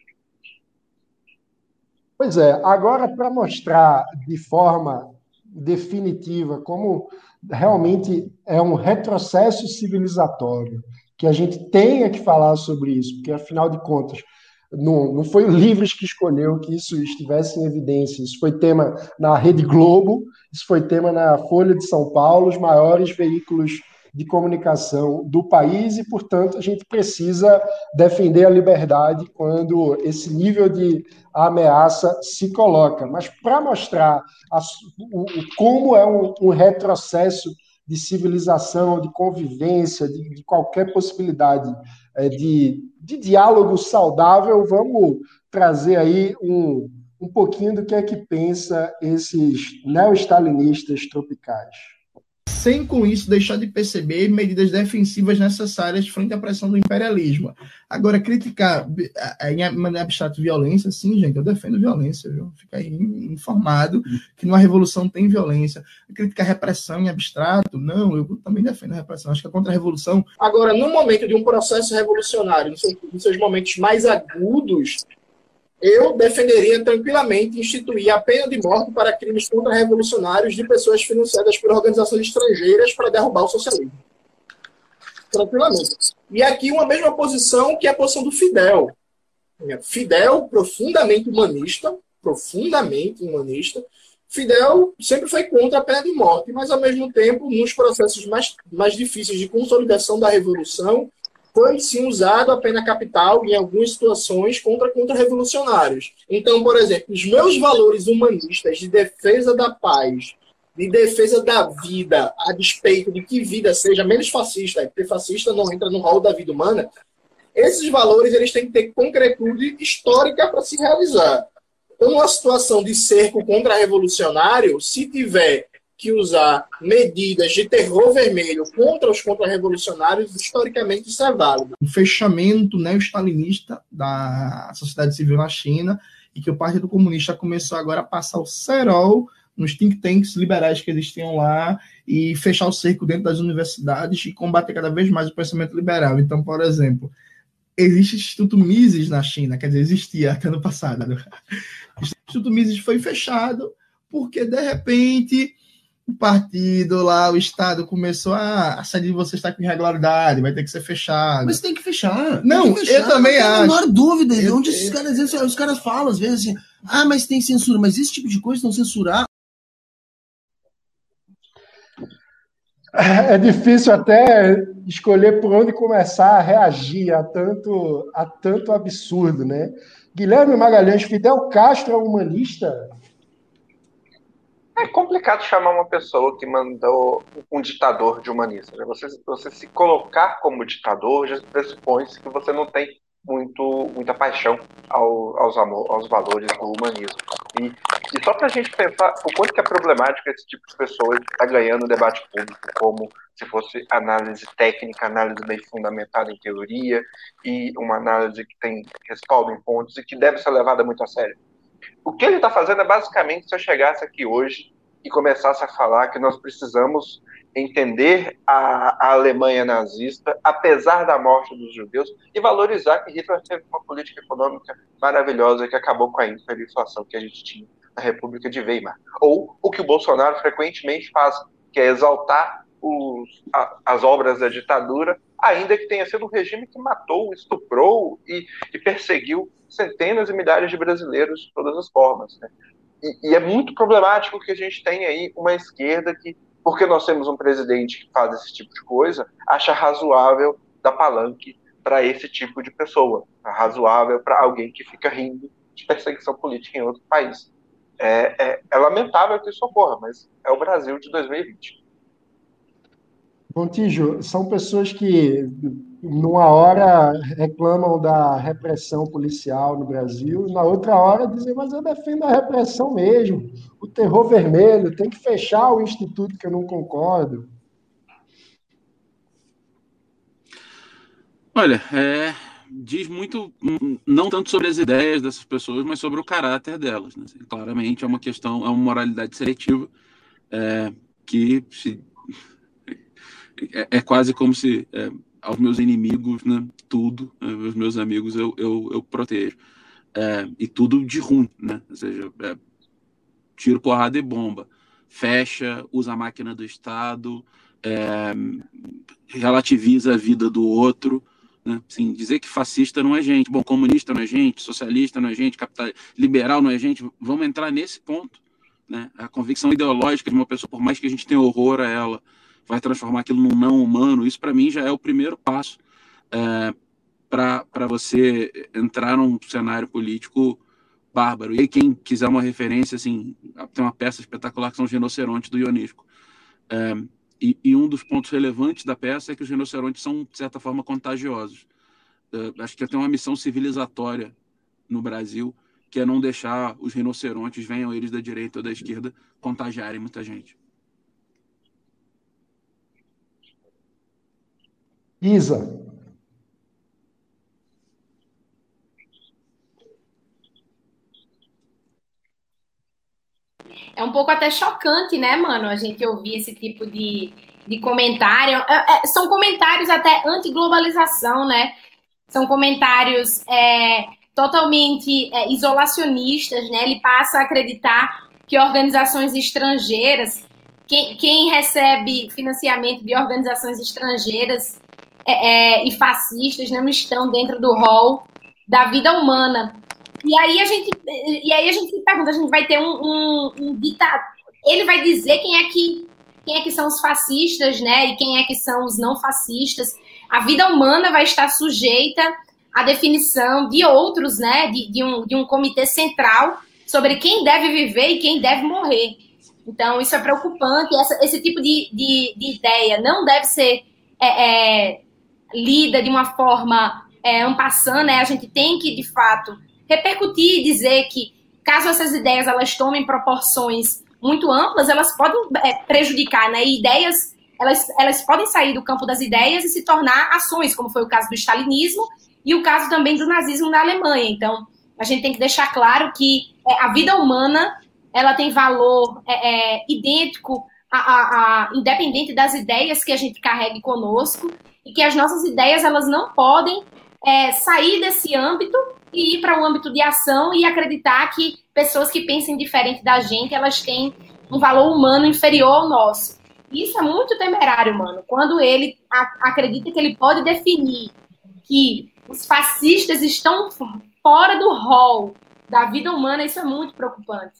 Speaker 1: Pois é, agora para mostrar de forma definitiva como realmente é um retrocesso civilizatório, que a gente tenha que falar sobre isso, porque, afinal de contas, não, não foi o Livres que escolheu que isso estivesse em evidência. Isso foi tema na Rede Globo, isso foi tema na Folha de São Paulo, os maiores veículos de comunicação do país, e, portanto, a gente precisa defender a liberdade quando esse nível de ameaça se coloca. Mas para mostrar a, o, como é um, um retrocesso de civilização, de convivência, de, de qualquer possibilidade é, de, de diálogo saudável, vamos trazer aí um, um pouquinho do que é que pensa esses neo-stalinistas tropicais.
Speaker 6: Sem, com isso, deixar de perceber medidas defensivas necessárias frente à pressão do imperialismo. Agora, criticar em abstrato violência, sim, gente, eu defendo violência, viu? Fica aí informado que numa revolução tem violência. Criticar repressão em abstrato, não, eu também defendo a repressão, acho que é contra a revolução. Agora, no momento de um processo revolucionário, nos seus, nos seus momentos mais agudos, eu defenderia tranquilamente instituir a pena de morte para crimes contra-revolucionários de pessoas financiadas por organizações estrangeiras para derrubar o socialismo. Tranquilamente. E aqui uma mesma posição que é a posição do Fidel. Fidel, profundamente humanista, profundamente humanista. Fidel sempre foi contra a pena de morte, mas, ao mesmo tempo, nos processos mais, mais difíceis de consolidação da revolução, foi sim usado a pena capital em algumas situações contra contra-revolucionários. Então, por exemplo, os meus valores humanistas de defesa da paz, de defesa da vida, a despeito de que vida seja menos fascista, porque fascista não entra no rol da vida humana, esses valores eles têm que ter concretude histórica para se realizar. Então, numa situação de cerco contra-revolucionário, se tiver que usar medidas de terror vermelho contra os contra-revolucionários, historicamente isso é válido. O fechamento neo-stalinista da sociedade civil na China, e que o Partido Comunista começou agora a passar o cerol nos think tanks liberais que existiam lá e fechar o cerco dentro das universidades e combater cada vez mais o pensamento liberal. Então, por exemplo, existe o Instituto Mises na China, quer dizer, existia até no passado. O Instituto Mises foi fechado porque, de repente, o partido lá, o Estado começou a, a sair de você está com irregularidade, vai ter que ser fechado.
Speaker 7: Mas tem que fechar.
Speaker 6: Não,
Speaker 7: que fechar,
Speaker 6: eu também
Speaker 7: não
Speaker 6: acho.
Speaker 7: Não tem a menor dúvida.
Speaker 6: Eu,
Speaker 7: onde
Speaker 6: eu,
Speaker 7: esses caras dizem, os caras falam às vezes assim, ah, mas tem censura, mas esse tipo de coisa não censurar.
Speaker 1: É difícil até escolher por onde começar a reagir a tanto, a tanto absurdo, né? Guilherme Magalhães, Fidel Castro é humanista?
Speaker 2: É complicado chamar uma pessoa que mandou um ditador de humanista. Né? Você, você se colocar como ditador já pressupõe-se que você não tem muito, muita paixão ao, aos, amor, aos valores do humanismo. E, e só para a gente pensar o quanto que é problemático esse tipo de pessoa estar ganhando o debate público como se fosse análise técnica, análise bem fundamentada em teoria e uma análise que tem respaldo em pontos e que deve ser levada muito a sério. O que ele está fazendo é basicamente se eu chegasse aqui hoje e começasse a falar que nós precisamos entender a, a Alemanha nazista, apesar da morte dos judeus, e valorizar que Hitler teve uma política econômica maravilhosa que acabou com a hiperinflação que a gente tinha na República de Weimar. Ou o que o Bolsonaro frequentemente faz, que é exaltar os, a, as obras da ditadura, ainda que tenha sido um regime que matou, estuprou e, e perseguiu centenas e milhares de brasileiros de todas as formas. Né? E, e é muito problemático que a gente tenha aí uma esquerda que, porque nós temos um presidente que faz esse tipo de coisa, acha razoável dar palanque para esse tipo de pessoa, razoável para alguém que fica rindo de perseguição política em outro país. É, é, é lamentável que isso ocorra, mas é o Brasil de dois mil e vinte.
Speaker 1: Montijo, são pessoas que, numa hora, reclamam da repressão policial no Brasil, e na outra hora dizem, mas eu defendo a repressão mesmo, o terror vermelho, tem que fechar o instituto que eu não concordo.
Speaker 4: Olha, é, diz muito, não tanto sobre as ideias dessas pessoas, mas sobre o caráter delas. Né? Claramente é uma questão, é uma moralidade seletiva, é, que se... é, é quase como se é, aos meus inimigos, né, tudo, né, os meus amigos eu, eu, eu protejo. É, e tudo de ruim, né? Ou seja, é, tiro, porrada e bomba. Fecha, usa a máquina do Estado, é, relativiza a vida do outro. Né? Assim, dizer que fascista não é gente, bom, comunista não é gente, socialista não é gente, capital, liberal não é gente, vamos entrar nesse ponto. Né? A convicção ideológica de uma pessoa, por mais que a gente tenha horror a ela, vai transformar aquilo num não humano. Isso, para mim, já é o primeiro passo é, para você entrar num cenário político bárbaro. E aí, quem quiser uma referência, assim, tem uma peça espetacular que são os rinocerontes do Ionísco. É, e, e um dos pontos relevantes da peça é que os rinocerontes são, de certa forma, contagiosos. É, acho que tem uma missão civilizatória no Brasil, que é não deixar os rinocerontes, venham eles da direita ou da esquerda, contagiarem muita gente.
Speaker 1: Isa.
Speaker 5: É um pouco até chocante, né, mano, a gente ouvir esse tipo de, de comentário. É, é, são comentários até anti-globalização, né? São comentários é, totalmente é, isolacionistas, né? Ele passa a acreditar que organizações estrangeiras, quem, quem recebe financiamento de organizações estrangeiras é, é, e fascistas não estão dentro do rol da vida humana. E aí a gente, e aí a gente se pergunta, a gente vai ter um, um, um ditado, ele vai dizer quem é que quem é que são os fascistas, né? E quem é que são os não fascistas. A vida humana vai estar sujeita à definição de outros, né? De, de, um, de um comitê central sobre quem deve viver e quem deve morrer. Então, isso é preocupante. Essa, esse tipo de, de, de ideia não deve ser é, é, lida de uma forma é, en passant, né? A gente tem que, de fato, repercutir e dizer que, caso essas ideias elas tomem proporções muito amplas, elas podem é, prejudicar, né? E ideias, elas, elas podem sair do campo das ideias e se tornar ações, como foi o caso do stalinismo e o caso também do nazismo na Alemanha. Então, a gente tem que deixar claro que é, a vida humana, ela tem valor é, é, idêntico, a, a, a, independente das ideias que a gente carregue conosco, e que as nossas ideias, elas não podem é, sair desse âmbito e ir para o âmbito de ação e acreditar que pessoas que pensem diferente da gente, elas têm um valor humano inferior ao nosso. Isso é muito temerário, mano. Quando ele a, acredita que ele pode definir que os fascistas estão fora do rol da vida humana, isso é muito preocupante.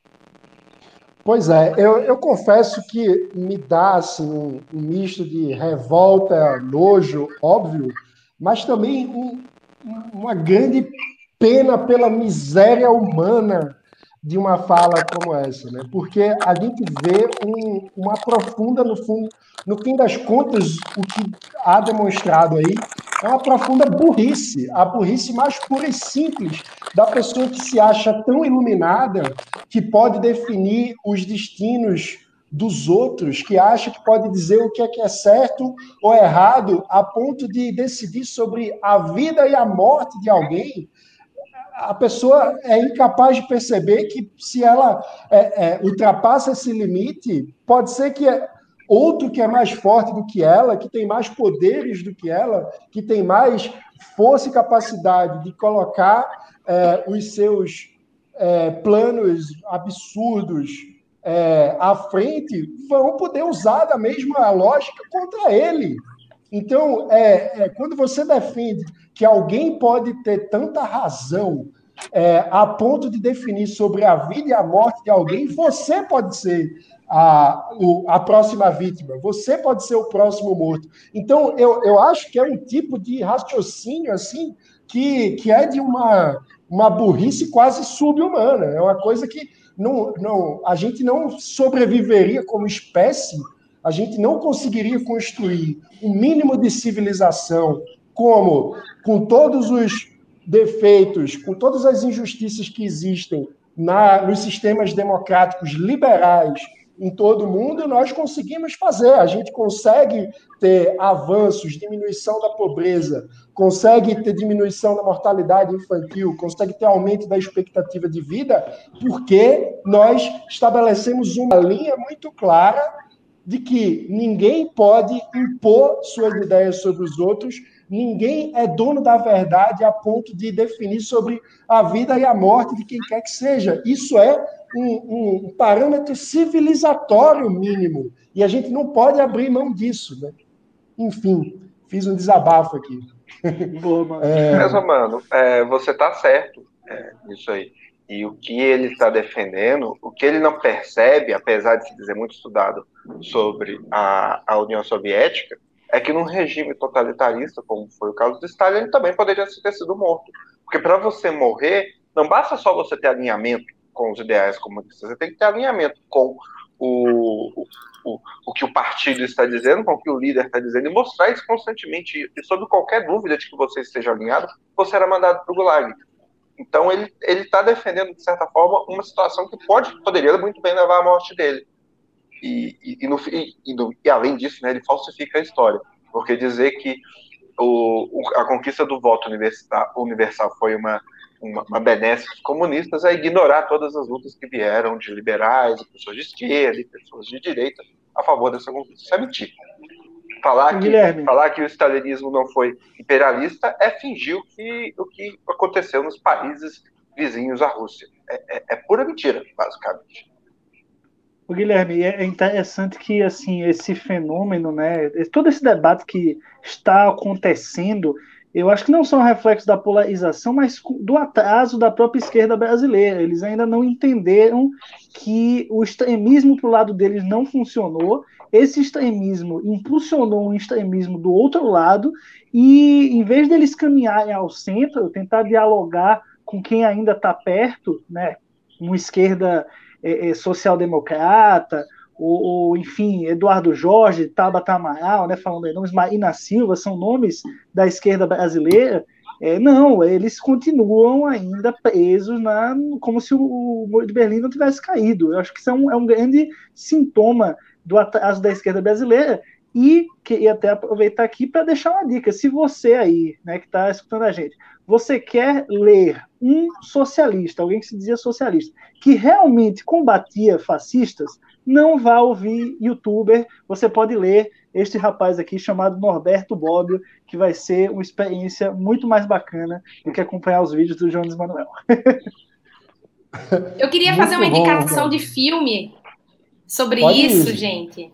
Speaker 1: Pois é, eu, eu confesso que me dá assim, um, um misto de revolta, nojo, óbvio, mas também um, uma grande pena pela miséria humana de uma fala como essa, né? Porque a gente vê um, uma profunda, no fundo, no fim das contas, o que há demonstrado aí é uma profunda burrice, a burrice mais pura e simples da pessoa que se acha tão iluminada que pode definir os destinos dos outros, que acha que pode dizer o que é que é certo ou errado, a ponto de decidir sobre a vida e a morte de alguém. A pessoa é incapaz de perceber que, se ela é, é, ultrapassa esse limite, pode ser que outro que é mais forte do que ela, que tem mais poderes do que ela, que tem mais força e capacidade de colocar é, os seus é, planos absurdos é, à frente, vão poder usar da mesma lógica contra ele. Então, é, é, quando você defende que alguém pode ter tanta razão é, a ponto de definir sobre a vida e a morte de alguém, você pode ser a, o, a próxima vítima, você pode ser o próximo morto. Então, eu, eu acho que é um tipo de raciocínio assim, que, que é de uma, uma burrice quase subhumana. É uma coisa que não, não, a gente não sobreviveria como espécie, a gente não conseguiria construir um mínimo de civilização como, com todos os defeitos, com todas as injustiças que existem na, nos sistemas democráticos liberais em todo o mundo, nós conseguimos fazer. A gente consegue ter avanços, diminuição da pobreza, consegue ter diminuição da mortalidade infantil, consegue ter aumento da expectativa de vida, porque nós estabelecemos uma linha muito clara de que ninguém pode impor suas ideias sobre os outros, ninguém é dono da verdade a ponto de definir sobre a vida e a morte de quem quer que seja. Isso é um, um parâmetro civilizatório mínimo, e a gente não pode abrir mão disso, né? Enfim, fiz um desabafo aqui.
Speaker 3: Boa, mano.
Speaker 1: É...
Speaker 2: Mas, mano, é, você tá certo é, nisso aí. E o que ele está defendendo, o que ele não percebe, apesar de se dizer muito estudado sobre a, a União Soviética, é que num regime totalitarista, como foi o caso de Stalin, ele também poderia ter sido morto. Porque para você morrer, não basta só você ter alinhamento com os ideais comunistas, você tem que ter alinhamento com o, o, o que o partido está dizendo, com o que o líder está dizendo, e mostrar isso constantemente. E sob qualquer dúvida de que você esteja alinhado, você era mandado para o Gulag. Então ele está defendendo, de certa forma, uma situação que pode, poderia muito bem levar à morte dele. E, e, e, no, e, e, no, e além disso, né, ele falsifica a história. Porque dizer que o, o, a conquista do voto universal foi uma, uma, uma benesse dos comunistas é ignorar todas as lutas que vieram de liberais, de pessoas de esquerda e pessoas de direita a favor dessa conquista. Isso é mentira. Falar que, falar que o stalinismo não foi imperialista é fingir o que, o que aconteceu nos países vizinhos à Rússia. É, é, é pura mentira, basicamente.
Speaker 3: O Guilherme, é interessante que assim esse fenômeno, né, todo esse debate que está acontecendo, eu acho que não são reflexos da polarização, mas do atraso da própria esquerda brasileira. Eles ainda não entenderam que o extremismo para o lado deles não funcionou. Esse extremismo impulsionou um extremismo do outro lado e, em vez deles caminharem ao centro, tentar dialogar com quem ainda está perto, né, uma esquerda é, é, social-democrata, ou, ou, enfim, Eduardo Jorge, Tabata Amaral, né, falando aí nomes, Marina Silva, são nomes da esquerda brasileira. É, não, eles continuam ainda presos na, como se o, o Muro de Berlim não tivesse caído. Eu acho que isso é um, é um grande sintoma do atraso da esquerda brasileira, e queria até aproveitar aqui para deixar uma dica. Se você aí, né, que está escutando a gente, você quer ler um socialista, alguém que se dizia socialista, que realmente combatia fascistas, não vá ouvir youtuber, você pode ler este rapaz aqui chamado Norberto Bobbio, que vai ser uma experiência muito mais bacana do que acompanhar os vídeos do Jones Manuel.
Speaker 5: Eu queria fazer uma indicação de filme sobre
Speaker 1: Pode
Speaker 5: isso,
Speaker 1: ir.
Speaker 5: gente.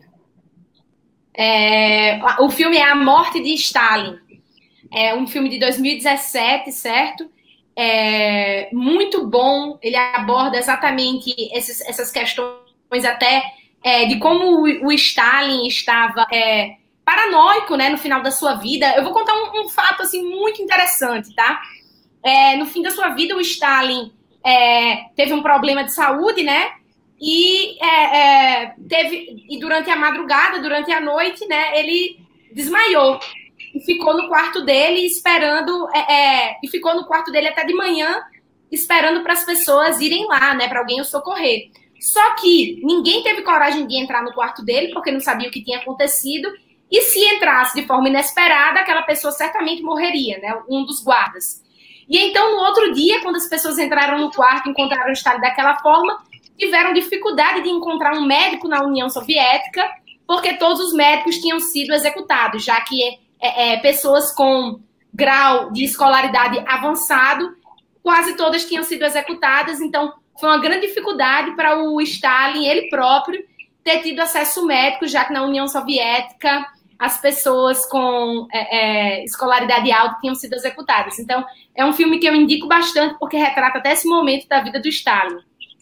Speaker 5: É, o filme é A Morte de Stalin. É um filme de dois mil e dezessete, certo? É muito bom. Ele aborda exatamente esses, essas questões até é, de como o, o Stalin estava é, paranoico, né, no final da sua vida. Eu vou contar um, um fato assim, muito interessante, tá? É, no fim da sua vida, o Stalin é, teve um problema de saúde, né? E, é, é, teve, e durante a madrugada, durante a noite, né, ele desmaiou e ficou no quarto dele esperando, é, é, e ficou no quarto dele até de manhã esperando para as pessoas irem lá, né, para alguém o socorrer. Só que ninguém teve coragem de entrar no quarto dele porque não sabia o que tinha acontecido, e se entrasse de forma inesperada, aquela pessoa certamente morreria, né, um dos guardas. E então, no outro dia, quando as pessoas entraram no quarto e encontraram o Stalin daquela forma, tiveram dificuldade de encontrar um médico na União Soviética, porque todos os médicos tinham sido executados, já que é, é, pessoas com grau de escolaridade avançado, quase todas tinham sido executadas. Então, foi uma grande dificuldade para o Stalin, ele próprio, ter tido acesso médico, já que na União Soviética as pessoas com é, é, escolaridade alta tinham sido executadas. Então, é um filme que eu indico bastante, porque retrata até esse momento da vida do Stalin.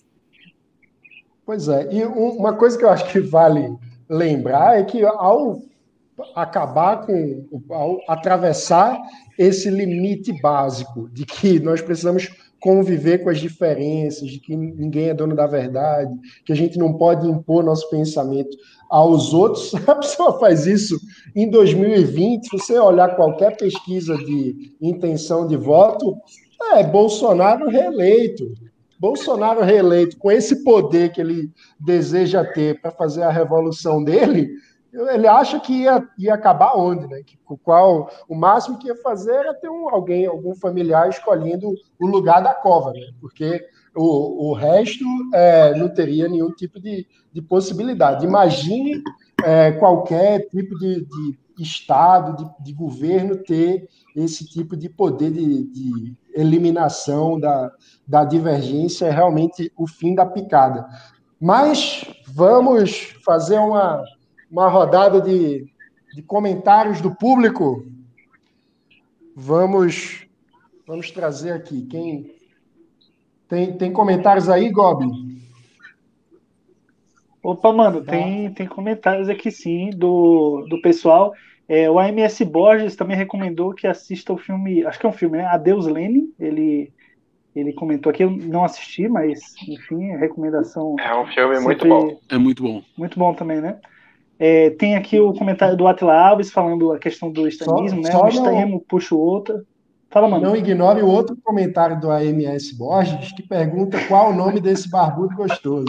Speaker 1: Pois é, e uma coisa que eu acho que vale lembrar é que ao acabar com, ao atravessar esse limite básico de que nós precisamos conviver com as diferenças, de que ninguém é dono da verdade, que a gente não pode impor nosso pensamento aos outros, a pessoa faz isso em dois mil e vinte, se você olhar qualquer pesquisa de intenção de voto, é Bolsonaro reeleito. Bolsonaro reeleito, com esse poder que ele deseja ter para fazer a revolução dele, ele acha que ia, ia acabar onde, né? Que, qual, o máximo que ia fazer era ter um, alguém, algum familiar escolhendo o lugar da cova, né? Porque o, o resto é, não teria nenhum tipo de, de possibilidade. Imagine é, qualquer tipo de, de Estado, de, de governo ter esse tipo de poder de, de eliminação da, da divergência, é realmente o fim da picada. Mas vamos fazer uma, uma rodada de, de comentários do público. Vamos, vamos trazer aqui. Quem tem, tem comentários aí, Gobi?
Speaker 3: Opa, mano, tem, tem comentários aqui sim do, do pessoal. É, o A M S Borges também recomendou que assista o filme, acho que é um filme, né? Adeus Lenin. Ele, ele comentou aqui, eu não assisti, mas enfim, a recomendação.
Speaker 2: É um filme muito
Speaker 3: sempre-
Speaker 2: bom.
Speaker 4: É muito bom.
Speaker 3: Muito bom também, né? É, tem aqui o comentário do Atila Alves falando a questão do extremismo, né?
Speaker 1: só
Speaker 3: Um
Speaker 1: não-
Speaker 3: extremo puxa o outro. Fala, mano.
Speaker 1: Não ignore o outro comentário do A M S Borges, que pergunta qual o nome desse barbudo gostoso.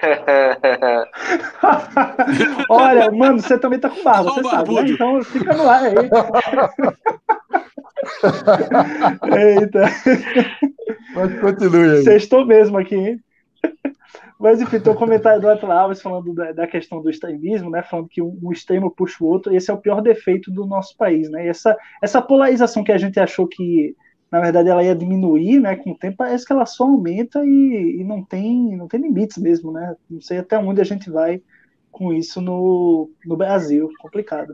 Speaker 3: Olha, mano, você também tá com barba,
Speaker 4: Qual
Speaker 3: você sabe, né?
Speaker 4: barbudo?
Speaker 3: Então fica no ar aí. Eita,
Speaker 1: Mas continue aí.
Speaker 3: sextou mesmo aqui, hein? Mas enfim, tem um comentário do Atila Alves falando da, da questão do extremismo, né? Falando que um, um extremo puxa o outro, e esse é o pior defeito do nosso país, né? E essa, essa polarização que a gente achou que, na verdade, ela ia diminuir, né? Com o tempo, parece que ela só aumenta e, e não, tem, não tem limites mesmo, né? Não sei até onde a gente vai com isso no, no Brasil. Complicado.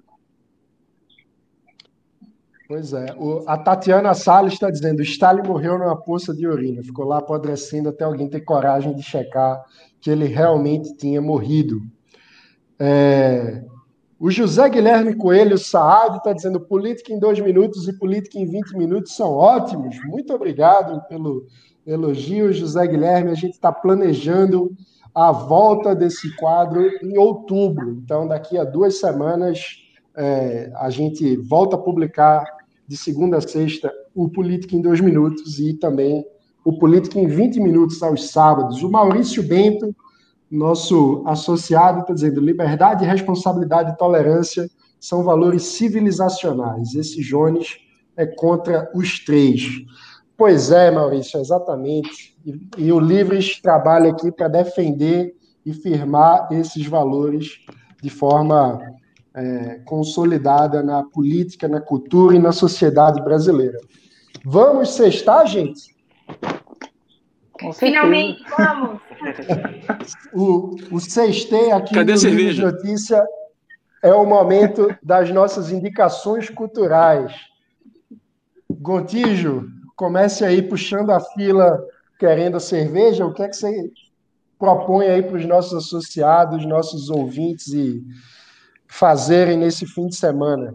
Speaker 1: Pois é. O, a Tatiana Salles está dizendo: Stalin morreu numa poça de urina. Ficou lá apodrecendo até alguém ter coragem de checar que ele realmente tinha morrido. É, o José Guilherme Coelho Saad está dizendo: política em dois minutos e política em vinte minutos são ótimos. Muito obrigado pelo elogio, José Guilherme. A gente está planejando a volta desse quadro em outubro. Então, daqui a duas semanas, é, a gente volta a publicar de segunda a sexta o Política em dois minutos e também o Política em vinte minutos aos sábados. O Maurício Bento, nosso associado, está dizendo: liberdade, responsabilidade e tolerância são valores civilizacionais. Esse Jones é contra os três. Pois é, Maurício, exatamente. E, e o Livres trabalha aqui para defender e firmar esses valores de forma é, consolidada na política, na cultura e na sociedade brasileira. Vamos sextar, gente?
Speaker 3: Com certeza.
Speaker 5: Finalmente, vamos!
Speaker 1: O, o sextei aqui
Speaker 4: Cadê a
Speaker 1: no Livros
Speaker 4: cerveja?
Speaker 1: Notícia é o momento das nossas indicações culturais. Gontijo, comece aí puxando a fila querendo a cerveja. O que é que você propõe aí para os nossos associados, nossos ouvintes e fazerem nesse fim de semana?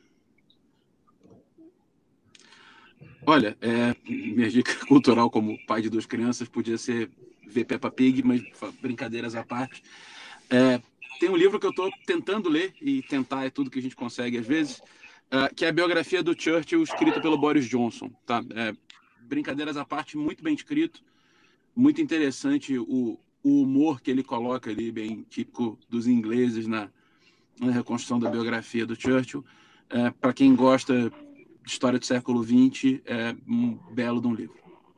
Speaker 4: Olha, é, minha dica cultural como pai de duas crianças podia ser ver Peppa Pig, mas brincadeiras à parte. É, tem um livro que eu estou tentando ler, e tentar é tudo que a gente consegue às vezes, uh, que é a biografia do Churchill, escrita pelo Boris Johnson. Tá? É, brincadeiras à parte, muito bem escrito, muito interessante o, o humor que ele coloca ali, bem típico dos ingleses na, na reconstrução da biografia do Churchill. É, para quem gosta de história do século vinte, é um belo de um livro.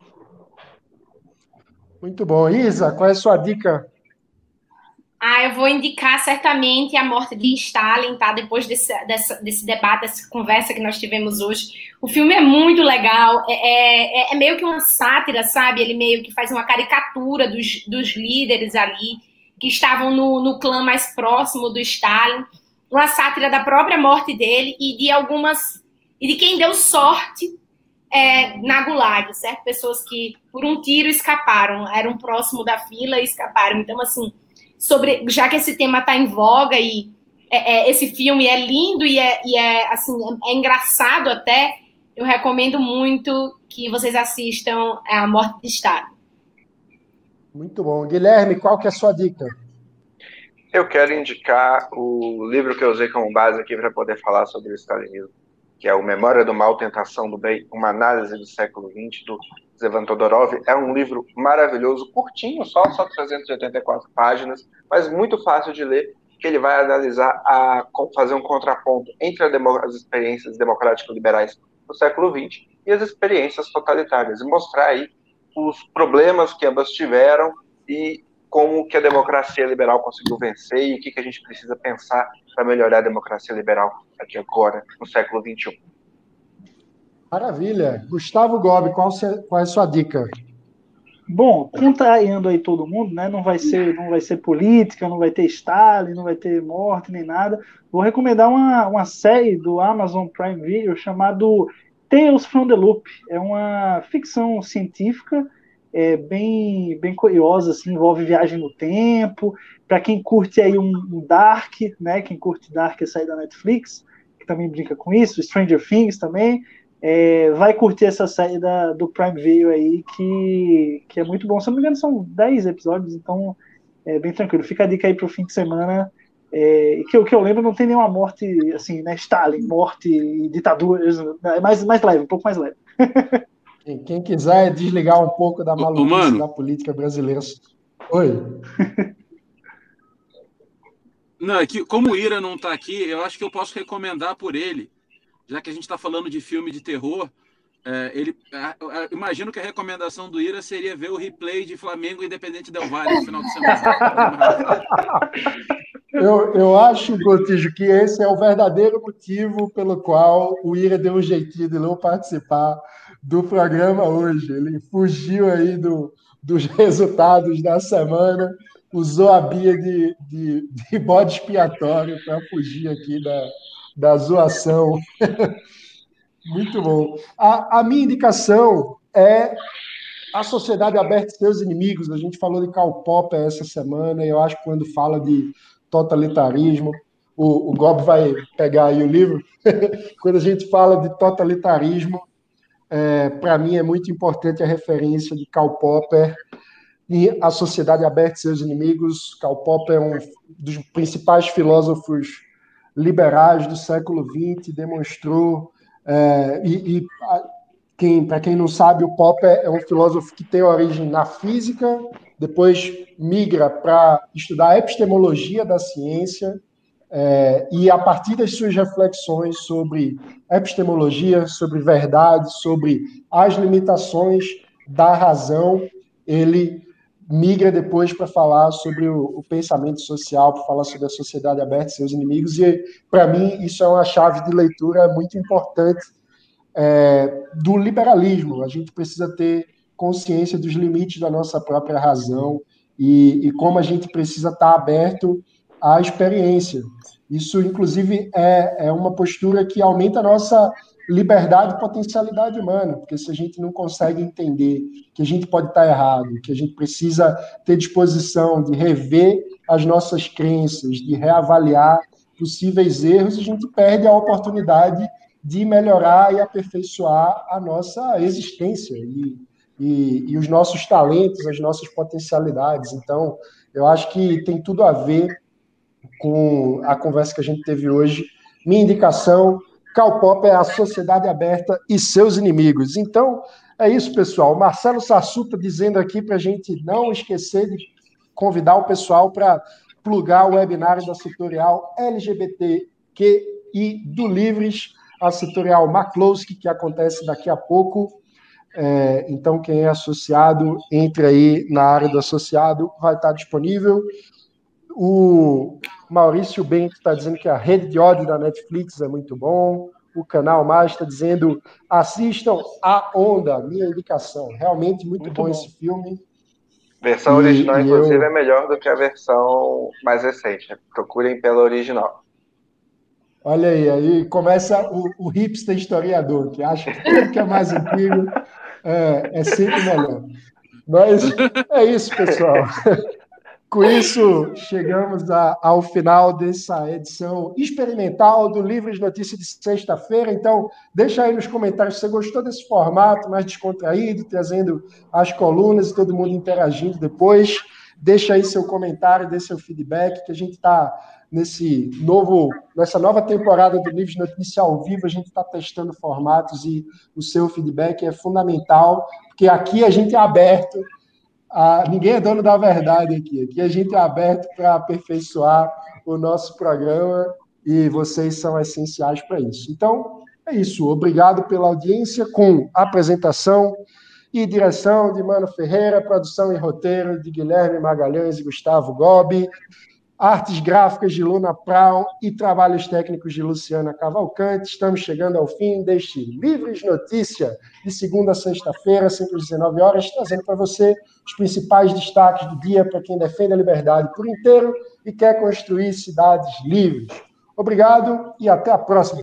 Speaker 1: Muito bom. Isa, qual é a sua dica?
Speaker 5: Ah, eu vou indicar certamente A Morte de Stalin, tá? Depois desse, desse, desse debate, dessa conversa que nós tivemos hoje. O filme é muito legal, é, é, é meio que uma sátira, sabe? Ele meio que faz uma caricatura dos, dos líderes ali, que estavam no, no clã mais próximo do Stalin. Uma sátira da própria morte dele e de algumas... e de quem deu sorte é, na Gulag, certo? Pessoas que, por um tiro, escaparam, eram próximo da fila e escaparam. Então, assim... sobre, já que esse tema está em voga e é, é, esse filme é lindo e é, e é, assim, é, é engraçado até, eu recomendo muito que vocês assistam A Morte de Stalin.
Speaker 1: Muito bom. Guilherme, qual que é a sua dica?
Speaker 2: Eu quero indicar o livro que eu usei como base aqui para poder falar sobre o stalinismo, que é o Memória do Mal, Tentação do Bem, uma análise do século vinte, do Zevan Todorov. É um livro maravilhoso, curtinho, só, só trezentas e oitenta e quatro páginas, mas muito fácil de ler, que ele vai analisar, a, fazer um contraponto entre a demo, as experiências democrático-liberais do século vinte e as experiências totalitárias, e mostrar aí os problemas que ambas tiveram e como que a democracia liberal conseguiu vencer e o que, que a gente precisa pensar para melhorar a democracia liberal aqui agora, no século vinte e um.
Speaker 1: Maravilha. Gustavo Gobi, qual, qual é a sua dica?
Speaker 3: Bom, contrariando aí todo mundo, né? Não vai ser, não vai ser política, não vai ter Stalin, não vai ter morte nem nada. Vou recomendar uma, uma série do Amazon Prime Video chamado Tales from the Loop. É uma ficção científica, é bem, bem curiosa, assim, envolve viagem no tempo. Para quem curte aí um, um Dark, né? Quem curte Dark é sair da Netflix, que também brinca com isso, Stranger Things também. É, vai curtir essa série da, do Prime Video aí, que, que é muito bom. Se não me engano, são dez episódios, então é bem tranquilo. Fica a dica aí pro fim de semana. É, que, que eu lembro, não tem nenhuma morte, assim, né? Stalin, morte, ditadura. É mais, mais leve, um pouco mais leve.
Speaker 1: Quem quiser desligar um pouco da maluquice
Speaker 4: Ô,
Speaker 1: da política brasileira. Oi.
Speaker 4: Não, é que como o Ira não está aqui, eu acho que eu posso recomendar por ele. Já que a gente está falando de filme de terror, é, ele, é, imagino que a recomendação do Ira seria ver o replay de Flamengo Independente Del Valle no final de semana.
Speaker 1: eu, eu acho, Gotijo, que esse é o verdadeiro motivo pelo qual o Ira deu um jeitinho de não participar do programa hoje. Ele fugiu aí do, dos resultados da semana, usou a Bia de, de, de bode expiatório para fugir aqui da... da zoação. Muito bom. A, a minha indicação é A Sociedade Aberta e Seus Inimigos. A gente falou de Karl Popper essa semana, e eu acho que quando fala de totalitarismo, o, o Gob vai pegar aí o livro, quando a gente fala de totalitarismo, é, para mim é muito importante a referência de Karl Popper e A Sociedade Aberta e Seus Inimigos. Karl Popper é um dos principais filósofos liberais do século vinte, demonstrou, é, e, e quem, para quem não sabe, o Popper é um filósofo que tem origem na física, depois migra para estudar a epistemologia da ciência, é, e a partir das suas reflexões sobre epistemologia, sobre verdade, sobre as limitações da razão, ele migra depois para falar sobre o, o pensamento social, para falar sobre a sociedade aberta e seus inimigos, e para mim isso é uma chave de leitura muito importante é, do liberalismo. A gente precisa ter consciência dos limites da nossa própria razão e, e como a gente precisa estar aberto à experiência. Isso, inclusive, é, é uma postura que aumenta a nossa liberdade e potencialidade humana, porque se a gente não consegue entender que a gente pode estar errado, que a gente precisa ter disposição de rever as nossas crenças, de reavaliar possíveis erros, a gente perde a oportunidade de melhorar e aperfeiçoar a nossa existência e, e, e os nossos talentos, as nossas potencialidades. Então, eu acho que tem tudo a ver com a conversa que a gente teve hoje. Minha indicação, Karl Popper é A Sociedade Aberta e Seus Inimigos. Então, é isso, pessoal. Marcelo Sassuta dizendo aqui para a gente não esquecer de convidar o pessoal para plugar o webinário da Setorial L G B T Q I do Livres, a Setorial McCloskey, que acontece daqui a pouco. É, então, quem é associado, entre aí na área do associado, vai estar disponível. O Maurício Bento está dizendo que a rede de ódio da Netflix é muito bom. O Canal Mais está dizendo, assistam A Onda, minha indicação. Realmente muito, muito bom, bom esse filme.
Speaker 2: A versão e, original, e inclusive, eu... é melhor do que a versão mais recente. Procurem pela original.
Speaker 1: Olha aí, aí começa o, o hipster historiador, que acha que tudo que é mais antigo é, é sempre melhor. Mas é isso, pessoal. Com isso, chegamos a, ao final dessa edição experimental do Livres Notícias de sexta-feira. Então, deixa aí nos comentários se você gostou desse formato mais descontraído, trazendo as colunas e todo mundo interagindo depois. Deixa aí seu comentário, dê seu feedback, que a gente está nesse novo, nessa nova temporada do Livres Notícias ao vivo, a gente está testando formatos e o seu feedback é fundamental, porque aqui a gente é aberto Ah, ninguém é dono da verdade aqui. Aqui a gente é aberto para aperfeiçoar o nosso programa e vocês são essenciais para isso. Então, é isso. Obrigado pela audiência com apresentação e direção de Mano Ferreira, produção e roteiro de Guilherme Magalhães e Gustavo Gobi, artes gráficas de Luna Brown e trabalhos técnicos de Luciana Cavalcante. Estamos chegando ao fim deste Livres Notícia, de segunda a sexta-feira, sempre às dezenove horas, trazendo para você os principais destaques do dia para quem defende a liberdade por inteiro e quer construir cidades livres. Obrigado e até a próxima.